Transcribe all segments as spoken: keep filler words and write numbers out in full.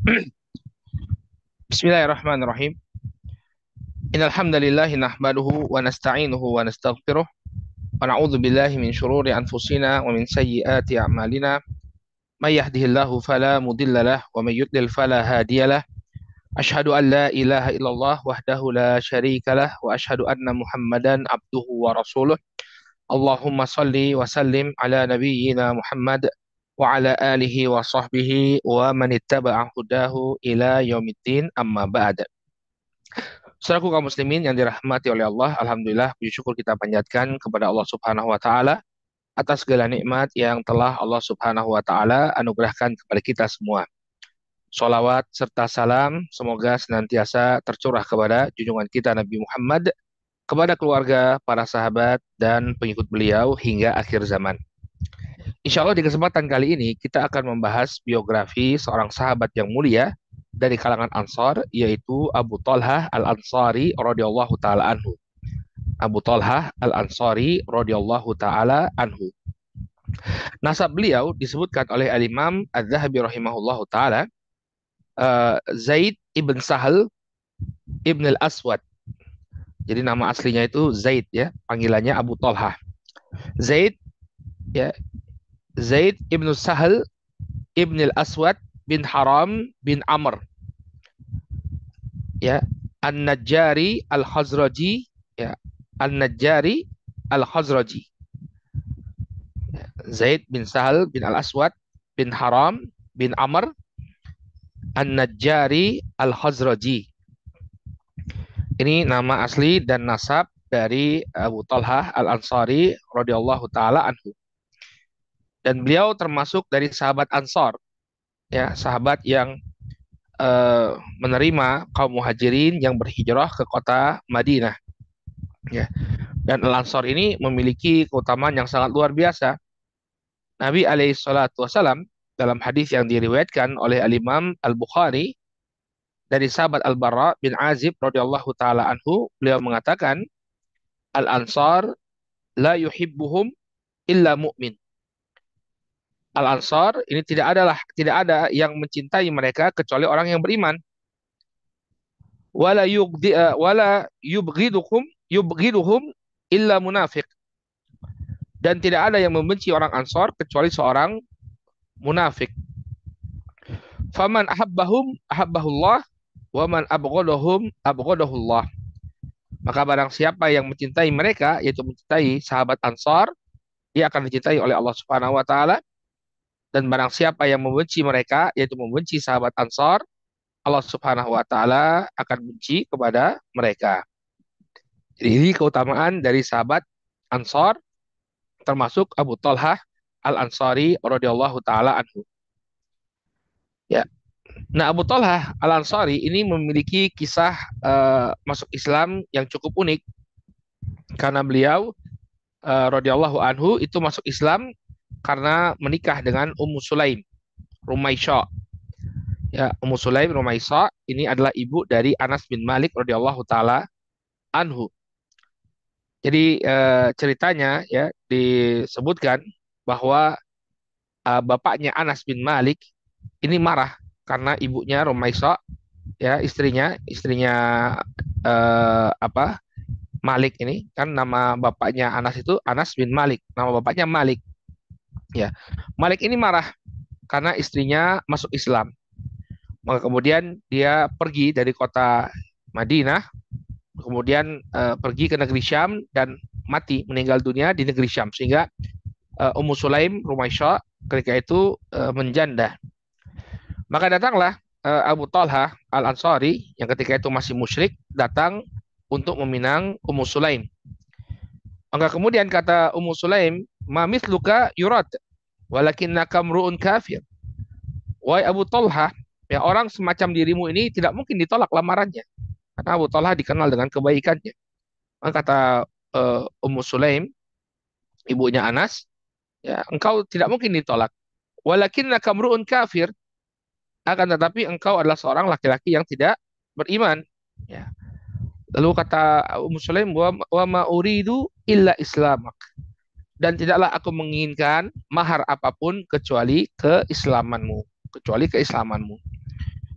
Bismillahirrahmanirrahim. Innal hamdalillah nahmaduhu wa nasta'inuhu wa nastaghfiruh wa na'udzu billahi min shururi anfusina wa min sayyiati a'malina. May yahdihillahu fala mudilla lah wa may yudlil fala hadiyalah. Asyhadu an la ilaha illallah wahdahu la syarika lah wa asyhadu anna Muhammadan abduhu wa rasuluh. Allahumma salli wa sallim ala nabiyyina Muhammad wa ala alihi wa sahbihi wa man ittaba'a hudahu ila yaumiddin amma ba'd. Saudaraku kaum muslimin yang dirahmati oleh Allah, alhamdulillah puji syukur kita panjatkan kepada Allah Subhanahu wa taala atas segala nikmat yang telah Allah Subhanahu wa taala anugerahkan kepada kita semua. Salawat serta salam semoga senantiasa tercurah kepada junjungan kita Nabi Muhammad, kepada keluarga, para sahabat dan pengikut beliau hingga akhir zaman. Insya Allah di kesempatan kali ini kita akan membahas biografi seorang sahabat yang mulia dari kalangan Ansar, yaitu Abu Talhah Al-Ansari radhiyallahu taala anhu. Abu Talhah Al-Ansari radhiyallahu taala anhu. Nasab beliau disebutkan oleh Al-Imam Az-Zahabi rahimahullahu taala, uh, Zaid ibn Sahal ibn Al-Aswad. Jadi nama aslinya itu Zaid, ya, panggilannya Abu Talhah. Zaid, ya, Zaid ibn Sahal ibn Al-Aswad bin Haram bin Amr, ya, An-Najjari Al-Khazraji, ya, An-Najjari Al-Khazraji. Ya, Zaid bin Sahal bin Al-Aswad bin Haram bin Amr An-Najjari Al-Khazraji. Ini nama asli dan nasab dari Abu Talhah Al-Ansari radhiyallahu taala anhu. Dan beliau termasuk dari sahabat Ansar, ya, sahabat yang uh, menerima kaum muhajirin yang berhijrah ke kota Madinah, ya. Dan Al-Ansar ini memiliki keutamaan yang sangat luar biasa. Nabi alaihi salatu wasalam dalam hadis yang diriwayatkan oleh Al-Imam Al-Bukhari dari sahabat Al-Bara bin Azib radhiyallahu taala anhu, beliau mengatakan, Al-Ansar la yuhibbuhum illa mu'min. Al-Ansar ini tidak adalah tidak ada yang mencintai mereka kecuali orang yang beriman. Wala yugdi uh, wala yubghiduhum yubghiduhum illa munafiq. Dan tidak ada yang membenci orang Ansar kecuali seorang munafik. Faman ahabbahum ahabbahullah wa man abghadahum abghadahullah. Maka barang siapa yang mencintai mereka, yaitu mencintai sahabat Ansar, dia akan dicintai oleh Allah Subhanahu wa taala. Dan barang siapa yang membenci mereka, yaitu membenci sahabat Ansar, Allah Subhanahu wa taala akan benci kepada mereka. Jadi ini keutamaan dari sahabat Ansar, termasuk Abu Talhah Al-Ansari radhiyallahu taala anhu. Ya. Nah, Abu Talhah Al-Ansari ini memiliki kisah uh, masuk Islam yang cukup unik, karena beliau uh, radhiyallahu anhu itu masuk Islam karena menikah dengan Ummu Sulaim Rumaisha. Ya, Ummu Sulaim Rumaisha ini adalah ibu dari Anas bin Malik radhiyallahu taala anhu. Jadi eh, ceritanya, ya, disebutkan bahwa eh, bapaknya Anas bin Malik ini marah karena ibunya Rumaisha, ya, istrinya istrinya eh, apa Malik ini kan nama bapaknya Anas itu Anas bin Malik, nama bapaknya Malik, ya. Malik ini marah karena istrinya masuk Islam. Maka kemudian dia pergi dari kota Madinah, kemudian uh, pergi ke negeri Syam dan mati, meninggal dunia di negeri Syam, sehingga uh, Ummu Sulaim Rumaisha ketika itu uh, menjanda. Maka datanglah uh, Abu Talhah Al-Ansari yang ketika itu masih musyrik, datang untuk meminang Ummu Sulaim. Maka kemudian kata Ummu Sulaim, "Ma mithluka yurad, walakinnaka mru'un kafir." Wahai Abu Talhah, ya, orang semacam dirimu ini tidak mungkin ditolak lamarannya, karena Abu Talhah dikenal dengan kebaikannya. Maka kata uh, Ummu Sulaim, ibunya Anas, ya, engkau tidak mungkin ditolak. Walakinnaka mru'un kafir, akan tetapi engkau adalah seorang laki-laki yang tidak beriman. Ya. Lalu kata Ummu Sulaim, wa, wa ma uridu illa islamak. Dan tidaklah aku menginginkan mahar apapun kecuali keislamanmu, kecuali keislamanmu.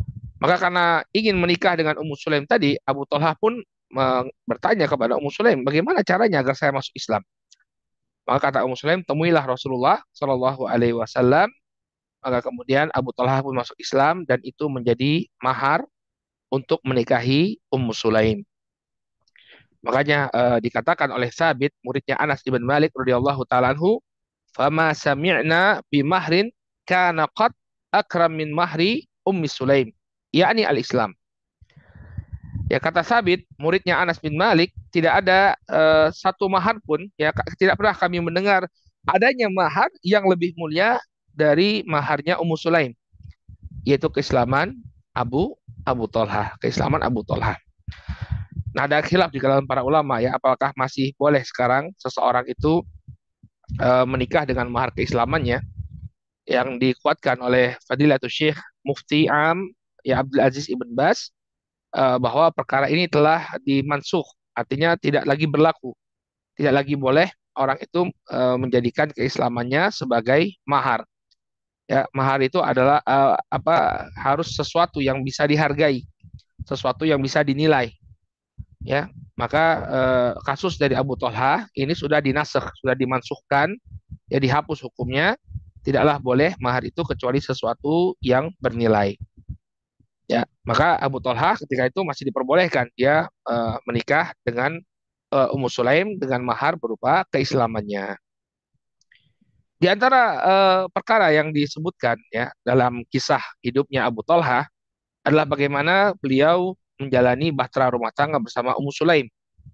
Maka karena ingin menikah dengan Ummu Sulaim tadi, Abu Talha pun eh, bertanya kepada Ummu Sulaim, bagaimana caranya agar saya masuk Islam? Maka kata Ummu Sulaim, temuilah Rasulullah Shallallahu Alaihi Wasallam. Maka kemudian Abu Talha pun masuk Islam dan itu menjadi mahar untuk menikahi Ummu Sulaim. Makanya eh, dikatakan oleh Sabit, muridnya Anas ibn Malik radhiyallahu taala anhu, "Fama sami'na bi mahrin kana qad akram min mahri Ummi Sulaim." Yakni al-Islam. Ya kata Sabit, muridnya Anas bin Malik, tidak ada eh, satu mahar pun, ya tidak pernah kami mendengar adanya mahar yang lebih mulia dari maharnya Ummu Sulaim, yaitu keislaman Abu Abu Tolha, keislaman Abu Tolha. Nah, ada khilaf di kalangan para ulama ya, apakah masih boleh sekarang seseorang itu eh, menikah dengan mahar keislamannya yang dikuatkan oleh Fadilatul Syekh Mufti Am ya Abdul Aziz Ibn Bas, eh, bahwa perkara ini telah dimansuh, artinya tidak lagi berlaku, tidak lagi boleh orang itu eh, menjadikan keislamannya sebagai mahar. Ya, mahar itu adalah eh, apa harus sesuatu yang bisa dihargai, sesuatu yang bisa dinilai. Ya, maka eh, kasus dari Abu Thalha ini sudah dinasakh, sudah dimansuhkan, ya dihapus hukumnya, tidaklah boleh mahar itu kecuali sesuatu yang bernilai. Ya, maka Abu Thalha ketika itu masih diperbolehkan dia eh, menikah dengan eh, Ummu Sulaim dengan mahar berupa keislamannya. Di antara eh, perkara yang disebutkan ya dalam kisah hidupnya Abu Thalha adalah bagaimana beliau menjalani bahtera rumah tangga bersama Ummu Sulaim.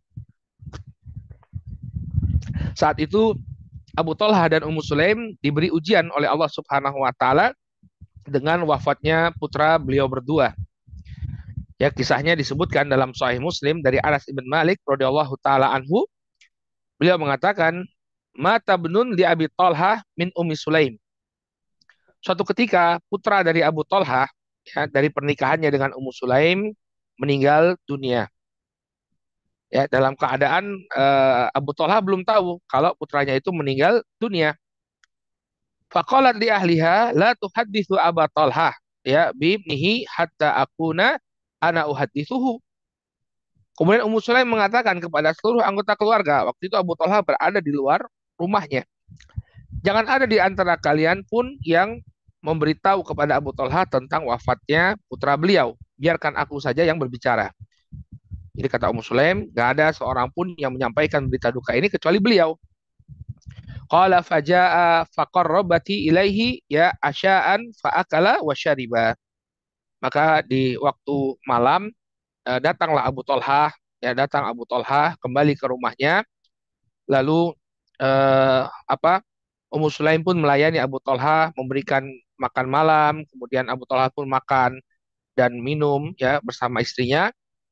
Saat itu Abu Thalha dan Ummu Sulaim diberi ujian oleh Allah Subhanahu wa taala dengan wafatnya putra beliau berdua. Ya, kisahnya disebutkan dalam Sahih Muslim dari Anas bin Malik radhiyallahu taala anhu. Beliau mengatakan, "Mata benun li Abi Thalha min Ummi Sulaim." Suatu ketika putra dari Abu Thalha ya, dari pernikahannya dengan Ummu Sulaim meninggal dunia. Ya, dalam keadaan eh, Abu Thalha belum tahu kalau putranya itu meninggal dunia. Faqalat li ahliha la tuhadditsu Aba Thalha ya bibnihi hatta akuna ana uhadditsuhu. Kemudian Ummu Sulaim mengatakan kepada seluruh anggota keluarga, waktu itu Abu Thalha berada di luar rumahnya. Jangan ada di antara kalian pun yang memberitahu kepada Abu Thalha tentang wafatnya putra beliau. Biarkan aku saja yang berbicara. Jadi kata Ummu Sulaim, gak ada seorang pun yang menyampaikan berita duka ini kecuali beliau. Qala faja'a faqarrabati ilaihi ya asya'an fa'akala wa syariba. Maka di waktu malam eh, datanglah Abu Thalha, ya datang Abu Thalha kembali ke rumahnya, lalu eh, apa Ummu Sulaim pun melayani Abu Thalha, memberikan makan malam, kemudian Abu Thalha pun makan dan minum ya bersama istrinya.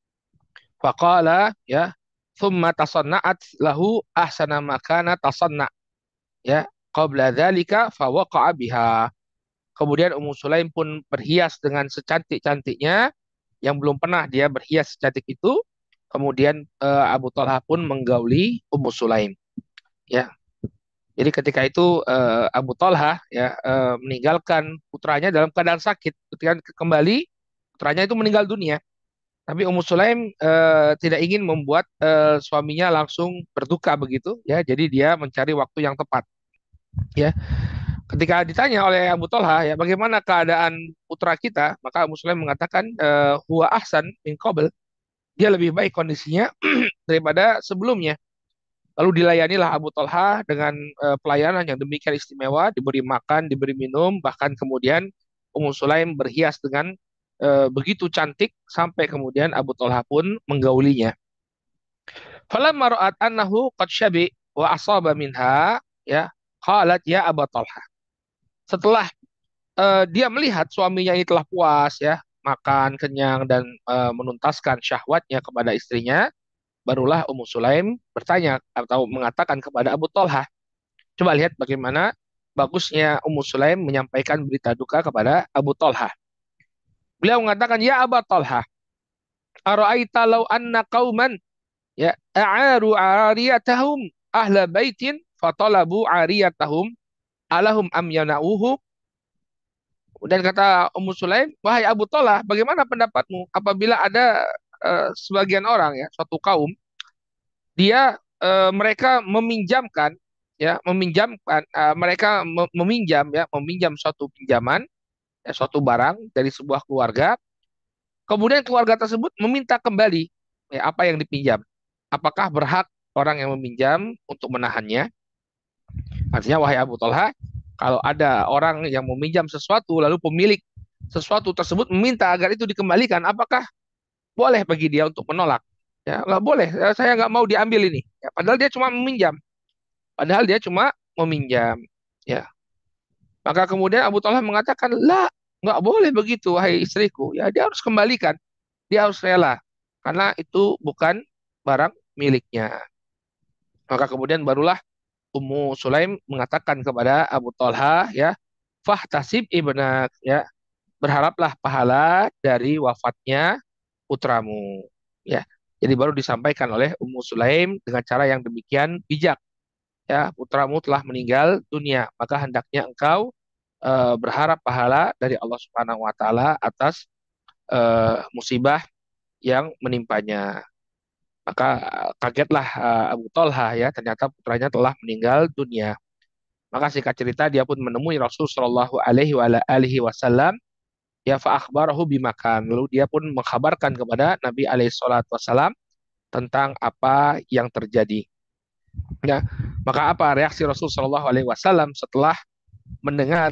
Faqala ya, thumma tasanna'at lahu ahsana makana tasanna' ya qabla dzalika fawaqa'a biha. Kemudian Ummu Sulaim pun berhias dengan secantik-cantiknya yang belum pernah dia berhias secantik itu. Kemudian eh, Abu Thalha pun menggauli Ummu Sulaim. Ya, jadi ketika itu eh, Abu Thalha ya eh, meninggalkan putranya dalam keadaan sakit. Ketika kembali putranya itu meninggal dunia. Tapi Ummu Sulaim eh, tidak ingin membuat eh, suaminya langsung berduka begitu ya. Jadi dia mencari waktu yang tepat ya. Ketika ditanya oleh Abu Thalha ya bagaimana keadaan putra kita, maka Ummu Sulaim mengatakan eh, huwa ahsan min qabl. Dia lebih baik kondisinya daripada sebelumnya. Lalu dilayanilah Abu Thalha dengan eh, pelayanan yang demikian istimewa, diberi makan, diberi minum, bahkan kemudian Ummu Sulaim berhias dengan eh, begitu cantik sampai kemudian Abu Thalha pun menggaulinya. Falamma ra'at annahu qad syabi wa asaba minha ya qalat ya Abu Thalha. Setelah eh, dia melihat suaminya ini telah puas ya, makan kenyang dan eh, menuntaskan syahwatnya kepada istrinya, barulah Ummu Sulaim bertanya atau mengatakan kepada Abu Thalha, coba lihat bagaimana bagusnya Ummu Sulaim menyampaikan berita duka kepada Abu Thalha. Beliau mengatakan, ya Abu Thalha, ara'aita law anna qauman ya a'aru 'ariyatahum ahla baitin fatalabu 'ariyatahum alahum am yana'uhu. Dan kata Ummu Sulaim, wahai Abu Talha, bagaimana pendapatmu apabila ada eh, sebagian orang ya, suatu kaum, dia eh, mereka meminjamkan ya, meminjamkan eh, mereka me- meminjam ya, meminjam suatu pinjaman, ya, suatu barang dari sebuah keluarga, kemudian keluarga tersebut meminta kembali ya, apa yang dipinjam. Apakah berhak orang yang meminjam untuk menahannya? Artinya, wahai Abu Talha, kalau ada orang yang meminjam sesuatu, lalu pemilik sesuatu tersebut meminta agar itu dikembalikan, apakah boleh bagi dia untuk menolak? Ya, nggak boleh. Ya, saya nggak mau diambil ini. Ya, padahal dia cuma meminjam. Padahal dia cuma meminjam. Ya, maka kemudian Abu Talha mengatakan, lah, nggak boleh begitu, wahai istriku. Ya, dia harus kembalikan. Dia harus rela. Karena itu bukan barang miliknya. Maka kemudian barulah Ummu Sulaim mengatakan kepada Abu Talha, ya, fahtasib ibnak, ya, berharaplah pahala dari wafatnya putramu, ya. Jadi baru disampaikan oleh Ummu Sulaim dengan cara yang demikian bijak, ya, putramu telah meninggal dunia, maka hendaknya engkau eh, berharap pahala dari Allah Subhanahu wa taala atas eh, musibah yang menimpanya. Maka eh, kagetlah eh, Abu Talha, ya, ternyata putranya telah meninggal dunia. Maka singkat cerita dia pun menemui Rasul Shallallahu Alaihi wa ala alihi Wasallam, ya, fa akhbarahu bimakan. Lalu dia pun mengkabarkan kepada Nabi Alaihi Salatu Wasallam tentang apa yang terjadi. Ya, maka apa reaksi Rasul Shallallahu Alaihi Wasallam setelah mendengar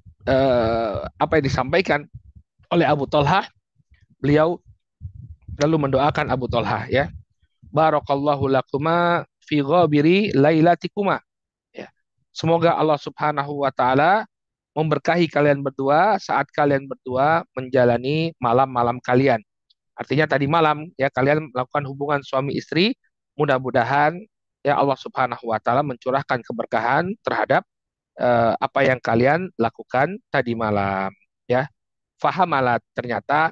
eh, apa yang disampaikan oleh Abu Talha? Beliau lalu mendoakan Abu Talha, ya, barakallahu lakuma fi ghabiri lailatikuma, ya. Semoga Allah Subhanahu wa taala memberkahi kalian berdua saat kalian berdua menjalani malam-malam kalian. Artinya tadi malam, ya, kalian melakukan hubungan suami istri, mudah-mudahan ya Allah Subhanahu wa taala mencurahkan keberkahan terhadap eh, apa yang kalian lakukan tadi malam, ya. Fahamalat, ternyata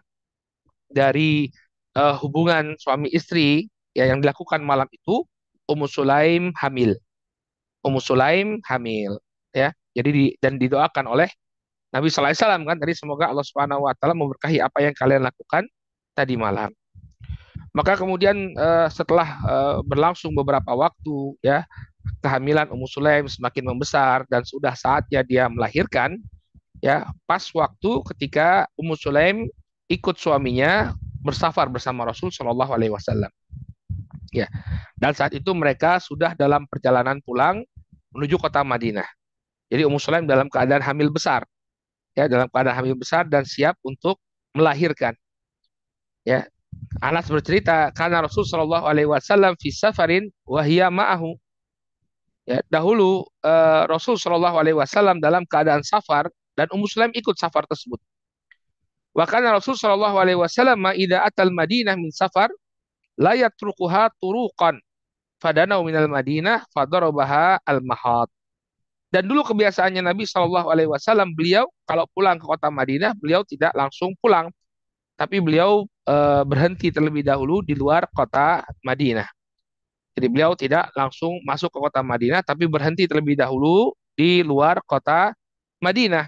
dari eh, hubungan suami istri ya yang dilakukan malam itu, Ummu Sulaim hamil. Ummu Sulaim hamil, ya. Jadi di, dan didoakan oleh Nabi Sallallahu Alaihi Wasallam kan tadi, semoga Allah Subhanahu Wa Taala memberkahi apa yang kalian lakukan tadi malam. Maka kemudian eh, setelah eh, berlangsung beberapa waktu, ya, kehamilan Ummu Sulaim semakin membesar dan sudah saatnya dia melahirkan, ya, pas waktu ketika Ummu Sulaim ikut suaminya bersafar bersama Rasul Shallallahu Alaihi Wasallam, ya. Dan saat itu mereka sudah dalam perjalanan pulang menuju kota Madinah. Jadi Ummu Sulaim dalam keadaan hamil besar, ya, dalam keadaan hamil besar dan siap untuk melahirkan, ya. Anas bercerita, karena Rasul Shallallahu Alaihi Wasallam fi safarin wahia ma'ahu. Ya, dahulu eh, Rasul Shallallahu Alaihi Wasallam dalam keadaan safar dan Ummu Sulaim ikut safar tersebut. Wa kana Rasul Shallallahu Alaihi Wasallam idza atal Madinah min safar la yatrukuha turuqan fadanau minal Madinah fadarabaha al mahad. Dan dulu kebiasaannya Nabi Shallallahu Alaihi Wasallam, beliau kalau pulang ke kota Madinah, beliau tidak langsung pulang, tapi beliau eh, berhenti terlebih dahulu di luar kota Madinah. Jadi beliau tidak langsung masuk ke kota Madinah, tapi berhenti terlebih dahulu di luar kota Madinah.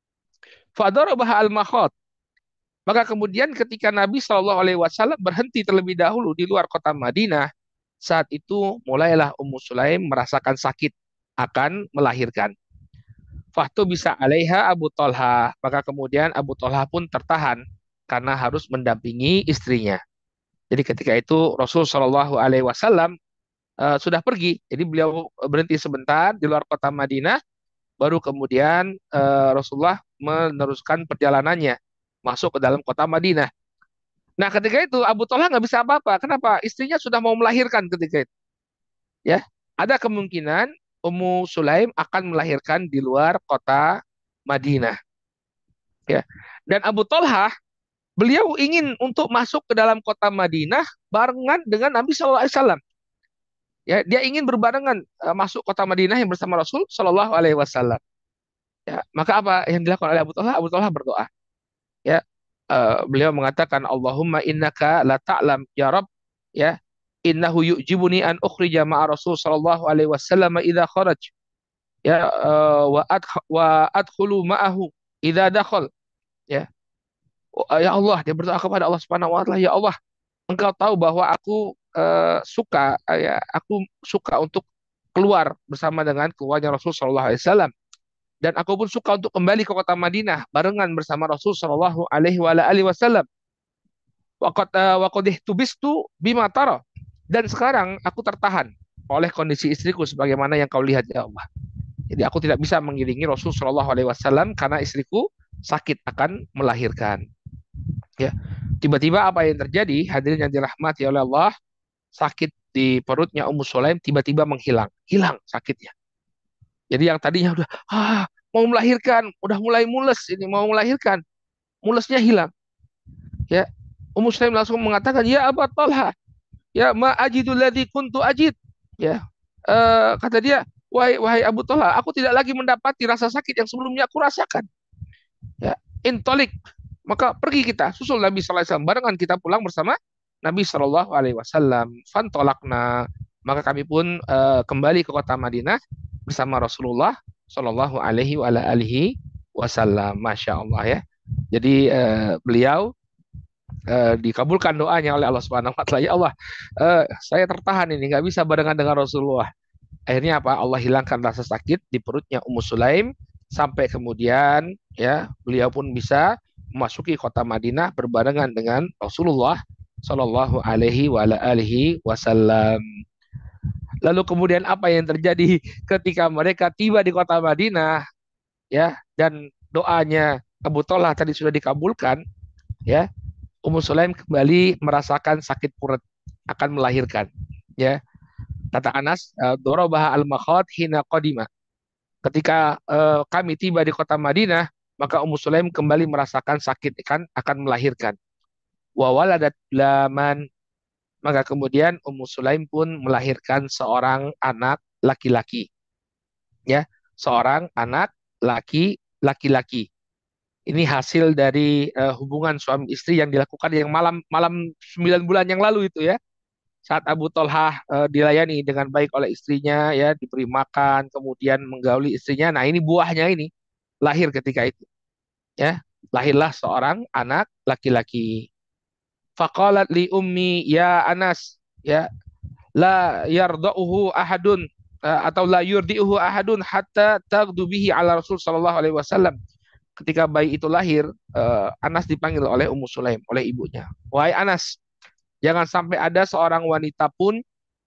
Fadarabah al-mahad. Maka kemudian ketika Nabi Shallallahu Alaihi Wasallam berhenti terlebih dahulu di luar kota Madinah, saat itu mulailah Ummu Sulaim merasakan sakit akan melahirkan. Fahtu bisa alaiha Abu Talha. Maka kemudian Abu Talha pun tertahan karena harus mendampingi istrinya. Jadi ketika itu Rasul Shallallahu Alaihi Wasallam uh, sudah pergi. Jadi beliau berhenti sebentar di luar kota Madinah, baru kemudian uh, Rasulullah meneruskan perjalanannya masuk ke dalam kota Madinah. Nah, ketika itu Abu Talha nggak bisa apa-apa. Kenapa? Istrinya sudah mau melahirkan ketika itu. Ya, ada kemungkinan Ummu Sulaim akan melahirkan di luar kota Madinah. Ya, dan Abu Talha beliau ingin untuk masuk ke dalam kota Madinah barengan dengan Nabi Shallallahu Alaihi Wasallam. Ya, dia ingin berbarengan uh, masuk kota Madinah yang bersama Rasul Shallallahu Alaihi Wasallam. Ya, maka apa yang dilakukan oleh Abu Talha? Abu Talha berdoa. Ya, uh, beliau mengatakan, Allahumma innaka la ta'lam ya Rabb, ya, innahu yu'jibuni an ukhrija ma'a Rasul Shallallahu Alaihi Wasallam idza kharaj, ya, uh, wa adh wa adkhulu ma'ahu. idza dakhal, ya. Oh, ya Allah, dia berdoa kepada Allah Subhanahu wa taala, ya Allah, Engkau tahu bahwa aku eh, suka eh, ya, aku suka untuk keluar bersama dengan keluarnya Rasul Shallallahu Alaihi Wasallam, dan aku pun suka untuk kembali ke kota Madinah barengan bersama Rasul Shallallahu Alaihi Wasallam. Waqad eh, waqad ihtubistu bima tara, dan sekarang aku tertahan oleh kondisi istriku sebagaimana yang kau lihat ya Allah. Jadi aku tidak bisa mengiringi Rasul Shallallahu Alaihi Wasallam karena istriku sakit akan melahirkan. Ya, tiba-tiba apa yang terjadi? Hadirin yang dirahmati oleh Allah, sakit di perutnya Ummu Sulaim tiba-tiba menghilang, hilang sakitnya. Jadi yang tadinya udah ah, mau melahirkan, udah mulai mules ini mau melahirkan, mulesnya hilang. Ya, Ummu Sulaim langsung mengatakan, ya Aba Talha, ya ma ajidul ladzi kuntu ajid. Ya, eh, kata dia, wahai wahai Abu Talha, aku tidak lagi mendapati rasa sakit yang sebelumnya aku rasakan. Ya, intolik, maka pergi kita susul Nabi Sallallahu Alaihi Wasallam, barengan kita pulang bersama Nabi Sallallahu Alaihi Wasallam. Fantolakna, maka kami pun eh, kembali ke kota Madinah bersama Rasulullah Sallallahu Alaihi Wasallam. Masya Allah ya. Jadi eh, beliau eh, dikabulkan doanya oleh Allah Subhanahu Wa Taala. Ya Allah, eh, saya tertahan ini nggak bisa barengan dengan Rasulullah. Akhirnya apa? Allah hilangkan rasa sakit di perutnya Ummu Sulaim, sampai kemudian ya beliau pun bisa memasuki kota Madinah berbarengan dengan Rasulullah Shallallahu Alaihi Wasallam. Lalu kemudian apa yang terjadi ketika mereka tiba di kota Madinah, ya, dan doanya Abu Talha tadi sudah dikabulkan, ya, Ummu Sulaim kembali merasakan sakit perut akan melahirkan, ya. Kata Anas, dorobaha al-makhad hina qadima. Ketika uh, kami tiba di kota Madinah, maka Ummu Sulaim kembali merasakan sakit kan akan melahirkan. Wa waladat laman, maka kemudian Ummu Sulaim pun melahirkan seorang anak laki-laki, ya, seorang anak laki laki-laki. Ini hasil dari uh, hubungan suami istri yang dilakukan yang malam malam sembilan bulan yang lalu itu ya. Saat Abu Tolhah uh, dilayani dengan baik oleh istrinya, ya, diberi makan, kemudian menggauli istrinya. Nah, ini buahnya ini lahir ketika itu, ya. Lahirlah seorang anak laki-laki. Faqalat li ummi ya Anas, ya, la yardauhu ahadun, uh, atau la yurdiuhu ahadun hatta tagdu bihi ala Rasul sallallahu alaihi wasallam. Ketika bayi itu lahir, uh, Anas dipanggil oleh Ummu Sulaim, oleh ibunya. Wahai Anas, jangan sampai ada seorang wanita pun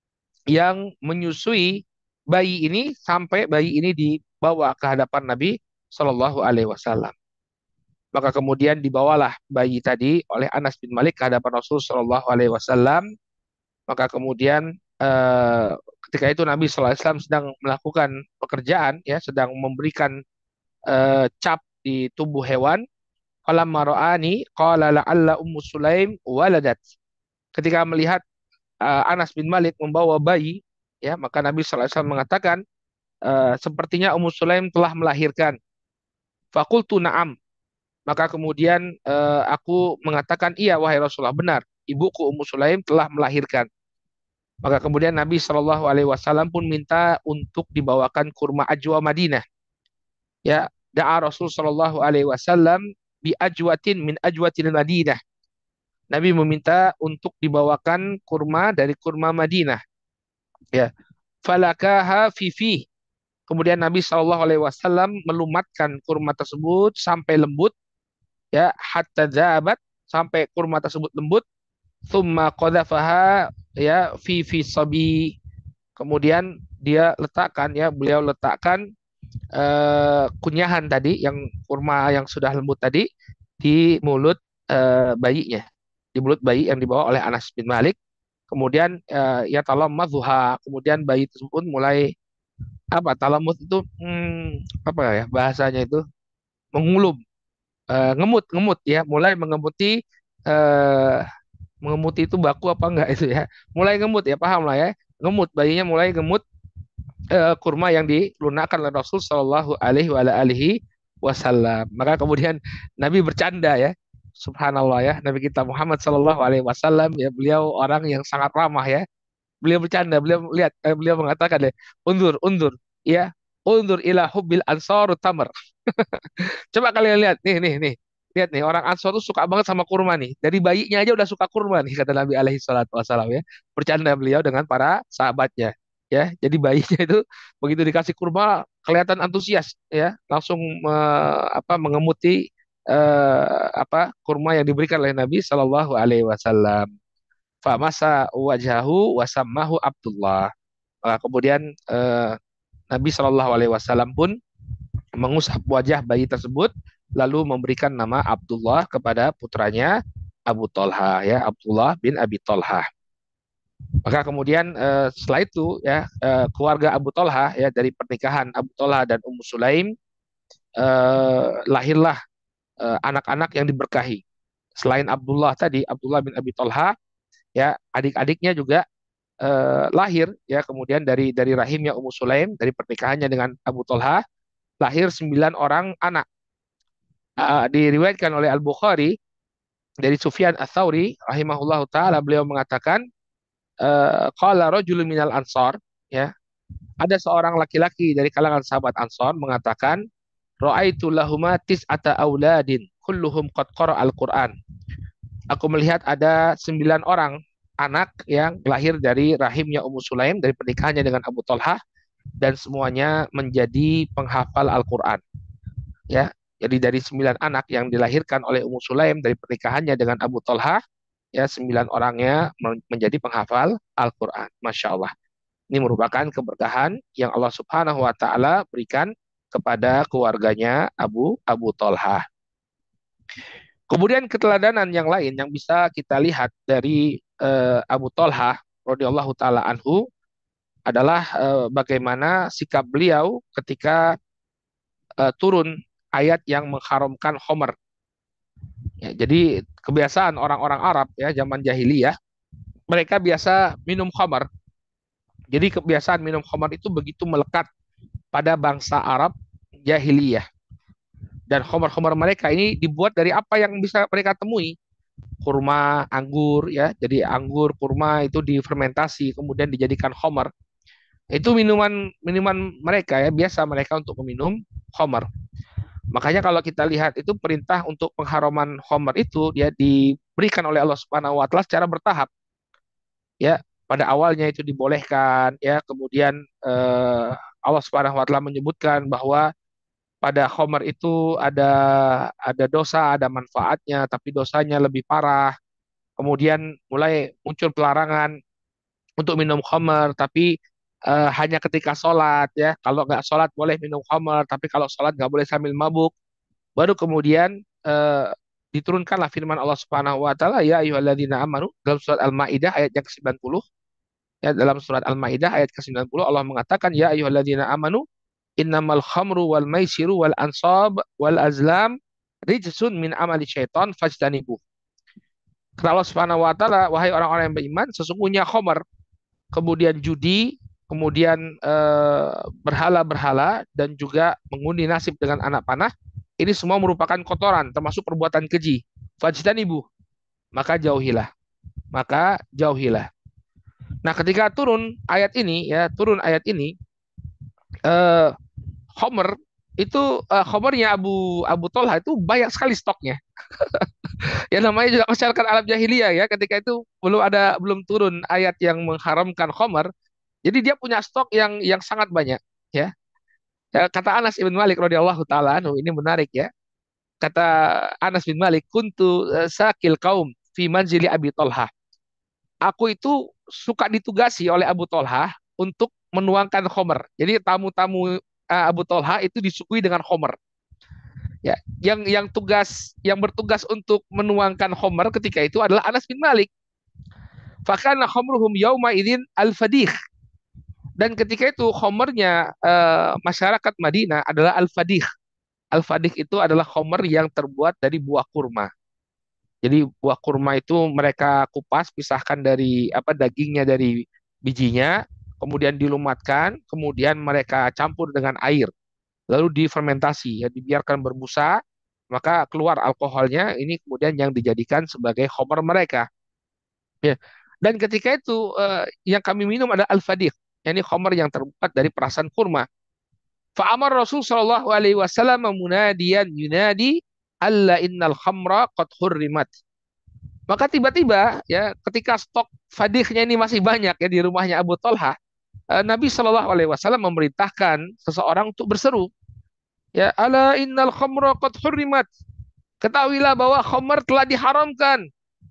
yang menyusui bayi ini sampai bayi ini dibawa ke hadapan Nabi Shallallahu Alaihi Wasallam. Maka kemudian dibawalah bayi tadi oleh Anas bin Malik ke hadapan Rasul Shallallahu Alaihi Wasallam. Maka kemudian eh, ketika itu Nabi Shallallahu Alaihi Wasallam sedang melakukan pekerjaan, ya, sedang memberikan eh, cap di tubuh hewan. Falamma ra'ani qala la'alla Ummu Sulaim waladat. Ketika melihat uh, Anas bin Malik membawa bayi, ya, maka Nabi Sallallahu Alaihi Wasallam mengatakan, uh, sepertinya Ummu Sulaim telah melahirkan. Fakultu na'am, maka kemudian uh, aku mengatakan, iya wahai Rasulullah, benar, ibuku Ummu Sulaim telah melahirkan. Maka kemudian Nabi Shallallahu Alaihi Wasallam pun minta untuk dibawakan kurma ajwa Madinah. Ya, da'a Rasul Shallallahu Alaihi Wasallam bi ajwatin min ajwatin Madinah. Nabi meminta untuk dibawakan kurma dari kurma Madinah. Ya, falakaha fifi. Kemudian Nabi Shallallahu Alaihi Wasallam melumatkan kurma tersebut sampai lembut, ya, hatta zabat, sampai kurma tersebut lembut. Thumma qadhafaha, ya, fi fi sabi. Kemudian dia letakkan, ya, beliau letakkan eh, kunyahan tadi, yang kurma yang sudah lembut tadi, di mulut eh, bayinya, di mulut bayi yang dibawa oleh Anas bin Malik. Kemudian eh, ya talammadzuha, kemudian bayi tersebut mulai apa, talamut itu hmm, apa ya bahasanya itu, mengulum, eh, ngemut ngemut ya, mulai mengemuti, eh, mengemuti itu baku apa enggak itu ya, mulai ngemut ya, paham lah ya, ngemut, bayinya mulai ngemut eh, kurma yang dilunakkan oleh Rasul Shallallahu Alaihi Wasallam. Maka kemudian Nabi bercanda ya, Subhanallah ya, Nabi kita Muhammad Shallallahu Alaihi Wasallam, ya, beliau orang yang sangat ramah ya. Beliau bercanda, beliau lihat, eh, beliau mengatakan ya, undur, undur, ya, undur ila hubbil ansar tamar. Coba kalian lihat nih nih nih. Lihat nih orang Ansor tuh suka banget sama kurma nih. Dari bayinya aja udah suka kurma nih kata Nabi alaihi salatu wasallam ya. Bercanda beliau dengan para sahabatnya ya. Jadi bayinya itu begitu dikasih kurma kelihatan antusias ya, langsung me- apa mengemuti eh, apa kurma yang diberikan oleh Nabi Shallallahu alaihi wasallam. Famasa wajhahu wasammahu Abdullah. Maka kemudian eh, Nabi Shallallahu alaihi wasallam pun mengusap wajah bayi tersebut lalu memberikan nama Abdullah kepada putranya Abu Talha ya, Abdullah bin Abi Talha. Maka kemudian eh, setelah itu ya eh, keluarga Abu Talha ya dari pernikahan Abu Talha dan Ummu Sulaim eh, lahirlah eh, anak-anak yang diberkahi. Selain Abdullah tadi, Abdullah bin Abi Talha ya adik-adiknya juga eh, lahir ya kemudian dari dari rahimnya Ummu Sulaim dari pernikahannya dengan Abu Talha lahir sembilan orang anak. Uh, diriwayatkan oleh Al-Bukhari dari Sufyan Ats-Tsauri rahimahullahu taala beliau mengatakan eh, qala rajulun minal ansar ya ada seorang laki-laki dari kalangan sahabat Ansor mengatakan ra'aitu lahuma tis'ata auladin kulluhum qad qara'al Qur'an. Aku melihat ada sembilan orang anak yang lahir dari rahimnya Ummu Sulaim dari pernikahannya dengan Abu Talha dan semuanya menjadi penghafal Al-Qur'an ya. Jadi dari sembilan anak yang dilahirkan oleh Ummu Sulaim dari pernikahannya dengan Abu Talha, ya sembilan orangnya menjadi penghafal Al-Quran. Masya Allah. Ini merupakan keberkahan yang Allah Subhanahu Wa Taala berikan kepada keluarganya Abu Abu Talha. Kemudian keteladanan yang lain yang bisa kita lihat dari eh, Abu Talha radhiyallahu taala anhu adalah eh, bagaimana sikap beliau ketika eh, turun ayat yang mengharamkan khamr. Ya, jadi kebiasaan orang-orang Arab ya zaman jahiliyah mereka biasa minum khamar. Jadi kebiasaan minum khamar itu begitu melekat pada bangsa Arab jahiliyah. Dan khamar-khamar mereka ini dibuat dari apa yang bisa mereka temui. Kurma, anggur ya. Jadi anggur, kurma itu difermentasi kemudian dijadikan khamar. Itu minuman minuman mereka ya, biasa mereka untuk meminum khamar. Makanya kalau kita lihat itu perintah untuk pengharaman khamar itu dia diberikan oleh Allah Subhanahu wa taala secara bertahap. Ya, pada awalnya itu dibolehkan ya, kemudian eh, Allah Subhanahu wa taala menyebutkan bahwa pada khamar itu ada ada dosa, ada manfaatnya, tapi dosanya lebih parah. Kemudian mulai muncul pelarangan untuk minum khamar, tapi eh, hanya ketika sholat ya. Kalau nggak sholat boleh minum khamar, tapi kalau sholat nggak boleh sambil mabuk. Baru kemudian eh, diturunkanlah firman Allah Subhanahu wa taala ya ayyuhalladzina amanu dalam surat Al-Maidah ayat yang ke sembilan puluh. Ya, dalam surat Al-Maidah ayat ke sembilan puluh Allah mengatakan ya ayyuhalladzina amanu innamal khamru wal maisiru wal ansab wal azlam rijsun min amali syaitan fajtanibu. Kata Allah Subhanahu wa taala, wahai orang-orang yang beriman, sesungguhnya khamar, kemudian judi, kemudian eh, berhala-berhala dan juga mengundi nasib dengan anak panah, ini semua merupakan kotoran termasuk perbuatan keji. Fajtanibu, maka jauhilah. Maka jauhilah. Nah, ketika turun ayat ini ya, turun ayat ini eh Homer itu eh, Homernya Abu Abu Tolha itu banyak sekali stoknya. Ya namanya juga masyarakat Arab jahiliyah ya, ketika itu belum ada belum turun ayat yang mengharamkan Homer. Jadi dia punya stok yang yang sangat banyak ya. Ya, kata Anas bin Malik radhiyallahu taala anhu ini menarik ya. Kata Anas bin Malik, "Kuntu eh, sakil kaum fi manzili Abi Tolha." Aku itu suka ditugasi oleh Abu Tolha untuk menuangkan Homer. Jadi tamu-tamu uh, Abu Tolha itu disuguhi dengan Homer. Ya, yang yang tugas yang bertugas untuk menuangkan Homer ketika itu adalah Anas bin Malik. Fakana Homerhum yauma idin al-fadih. Dan ketika itu Homernya uh, masyarakat Madinah adalah al-fadih. Al-fadih itu adalah Homer yang terbuat dari buah kurma. Jadi buah kurma itu mereka kupas, pisahkan dari apa dagingnya dari bijinya, kemudian dilumatkan, kemudian mereka campur dengan air, lalu difermentasi, ya dibiarkan berbusa, maka keluar alkoholnya. Ini kemudian yang dijadikan sebagai khamar mereka. Ya. Dan ketika itu eh, yang kami minum adalah al-fadih, yakni khamar yang terbuat dari perasan kurma. Fa'amar Rasul sallallahu alaihi wasallam munadiyan yunadi alla innal khamra qad hurrimat. Maka tiba-tiba ya ketika stok fadihnya ini masih banyak ya di rumahnya Abu Talha, eh, Nabi Shallallahu Alaihi Wasallam memerintahkan seseorang untuk berseru, ya ala innal khamra qad hurrimat. Ketahuilah bahwa khamar telah diharamkan.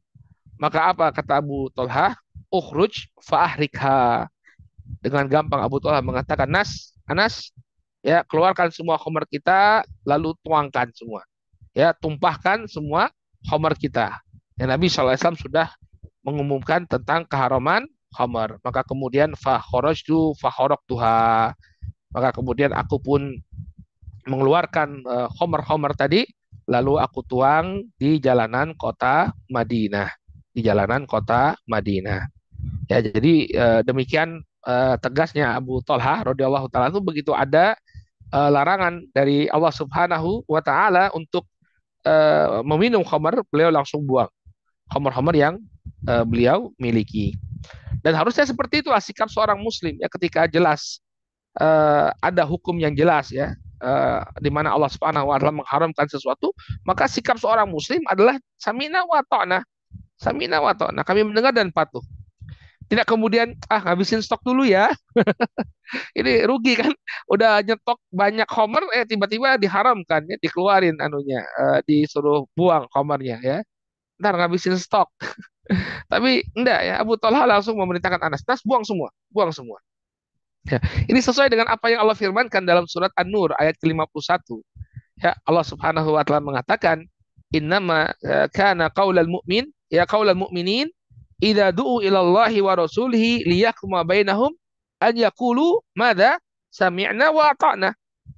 Maka apa kata Abu Talha? Ukhruj fa'ahrikha. Dengan gampang Abu Talha mengatakan, Nas, Anas, ya keluarkan semua khamar kita, lalu tuangkan semua. Ya, tumpahkan semua khamar kita. Ya, Nabi shallallahu alaihi wasallam sudah mengumumkan tentang keharaman khamar. Maka kemudian fa kharajtu fa kharaqtuha. Maka kemudian aku pun mengeluarkan uh, khamar-khamar tadi, lalu aku tuang di jalanan kota Madinah, di jalanan kota Madinah. Ya, jadi uh, demikian uh, tegasnya Abu Talha radhiyallahu taala itu begitu ada uh, larangan dari Allah Subhanahu wa taala untuk uh, meminum khamar, beliau langsung buang khamar-khamar yang uh, beliau miliki. Dan harusnya seperti itulah sikap seorang muslim ya ketika jelas uh, ada hukum yang jelas ya uh, di mana Allah Subhanahu wa taala mengharamkan sesuatu, maka sikap seorang muslim adalah samina wa ta'na. Samina wa ta'na, kami mendengar dan patuh. Tidak kemudian ah ngabisin stok dulu ya. Ini rugi kan? Udah nyetok banyak homer eh tiba-tiba diharamkan ya, dikeluarin anunya, uh, disuruh buang homernya ya. Ntar ngabisin stok. Tapi enggak ya, Abu Talha langsung memerintahkan Anas, Nas buang semua, buang semua. Ya, ini sesuai dengan apa yang Allah firmankan dalam surat An-Nur ayat ke lima puluh satu. Ya, Allah Subhanahu wa taala mengatakan, "Innama eh, kana qaulal mu'min, ya qaulal mu'minin idza du'u ila Allahi wa rasulihi liyahkuma bainahum an yaqulu madza sami'na wa ata'na."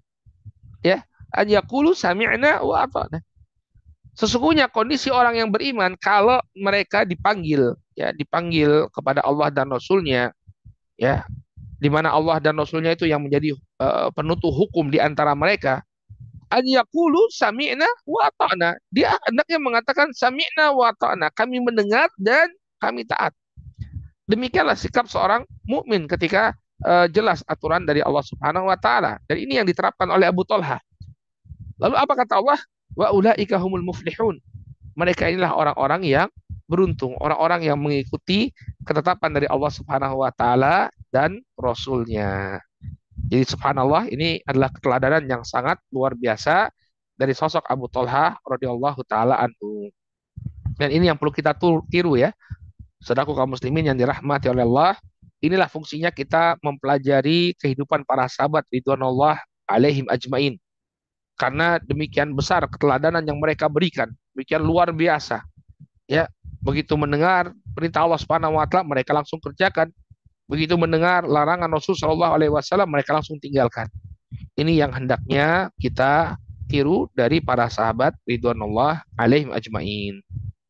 Ya, an yaqulu sami'na wa ata'na. Sesungguhnya kondisi orang yang beriman kalau mereka dipanggil, ya dipanggil kepada Allah dan Rasulnya, ya di mana Allah dan Rasulnya itu yang menjadi uh, penutup hukum di antara mereka. An yaqulu sami'na wa ata'na. Dia hendaknya mengatakan sami'na wa ata'na. Kami mendengar dan kami taat. Demikianlah sikap seorang mukmin ketika uh, jelas aturan dari Allah Subhanahu wa taala. Dan ini yang diterapkan oleh Abu Talha. Lalu apa kata Allah? Wa ulaika humul muflihun. Mereka inilah orang-orang yang beruntung, orang-orang yang mengikuti ketetapan dari Allah Subhanahu wa taala dan Rasulnya. Jadi subhanallah, ini adalah keteladanan yang sangat luar biasa dari sosok Abu Talha radhiyallahu taala anhu. Dan ini yang perlu kita tiru ya. Saudaraku kaum muslimin yang dirahmati oleh Allah, inilah fungsinya kita mempelajari kehidupan para sahabat ridwanullah alaihim ajmain. Karena demikian besar keteladanan yang mereka berikan, demikian luar biasa. Ya, begitu mendengar perintah Allah Subhanahu wa taala mereka langsung kerjakan. Begitu mendengar larangan Rasul sallallahu alaihi wasallam mereka langsung tinggalkan. Ini yang hendaknya kita tiru dari para sahabat ridwanullah alaihim ajmain.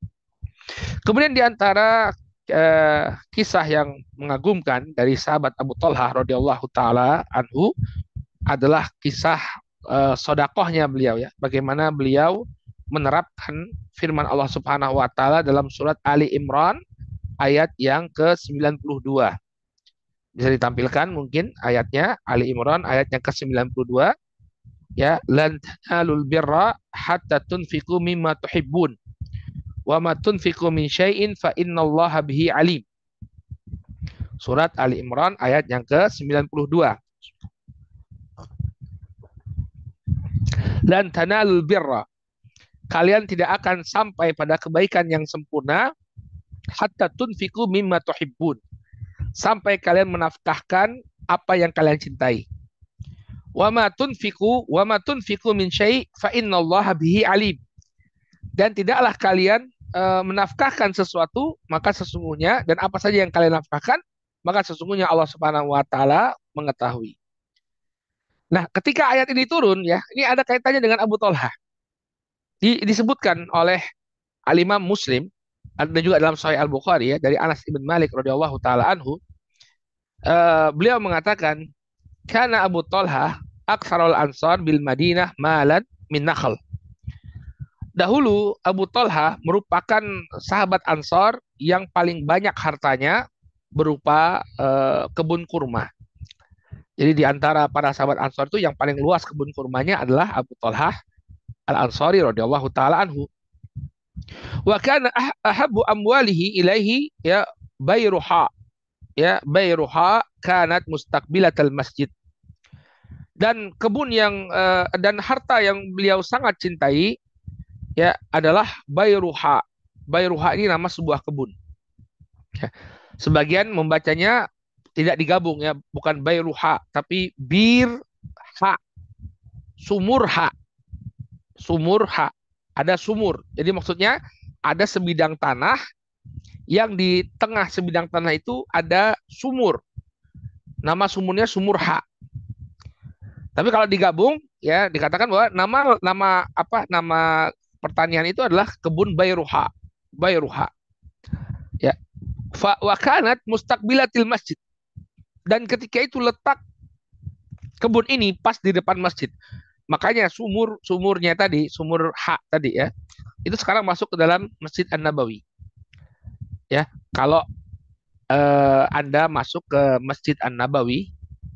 Kemudian di antara eh, kisah yang mengagumkan dari sahabat Abu Talha radhiyallahu taala anhu adalah kisah uh, sodakohnya beliau ya. Bagaimana beliau menerapkan firman Allah Subhanahu wa taala dalam surat Ali Imran ayat yang ke sembilan puluh dua. Bisa ditampilkan mungkin ayatnya Ali Imran ayat yang ke sembilan puluh dua ya, lan tanalul birra hatta tunfiqu mimma tuhibbun wa ma tunfiqu min syai'in fa innallaha bihi alim. Surat Ali Imran ayat yang ke sembilan puluh dua. Dan tanalul birra, kalian tidak akan sampai pada kebaikan yang sempurna hatta tunfiqu mimma tuhibbun, sampai kalian menafkahkan apa yang kalian cintai. Wa ma tunfiqu wa ma tunfiqu min syai' fa innallaha bihi alim. Dan tidaklah kalian uh, menafkahkan sesuatu, maka sesungguhnya dan apa saja yang kalian nafkahkan, maka sesungguhnya Allah Subhanahu wa taala mengetahui. Nah, ketika ayat ini turun ya, ini ada kaitannya dengan Abu Talha. Di, disebutkan oleh Al-Imam Muslim dan juga dalam Sahih Al-Bukhari ya dari Anas bin Malik radhiyallahu taala anhu, uh, beliau mengatakan, "Kana Abu Talha aktsarul ansar bil Madinah malan min nakhl." Dahulu Abu Talha merupakan sahabat Ansar yang paling banyak hartanya berupa uh, kebun kurma. Jadi di antara para sahabat Ansor itu yang paling luas kebun kurmanya adalah Abu Talhah Al-Ansari radhiyallahu taala anhu. Wa kana ah- ahabbu amwalihi ilaihi ya Bayruha, ya Bayruha kanat mustaqbilatal masjid. Dan kebun yang eh, dan harta yang beliau sangat cintai ya adalah Bayruha. Bayruha ini nama sebuah kebun. Ya. Sebagian membacanya tidak digabung ya, bukan Bayruha tapi Birha, Sumurha, Sumurha. Ada sumur. Jadi maksudnya ada sebidang tanah yang di tengah sebidang tanah itu ada sumur. Nama sumurnya Sumurha. Tapi kalau digabung ya dikatakan bahwa nama nama apa nama pertanian itu adalah kebun Bayruha. Bayruha. Ya. Fa wa kanat mustaqbilatil masjid. Dan ketika itu letak kebun ini pas di depan masjid. Makanya sumur sumurnya tadi, sumur hak tadi ya, itu sekarang masuk ke dalam Masjid An-Nabawi. Ya, kalau eh, Anda masuk ke Masjid An-Nabawi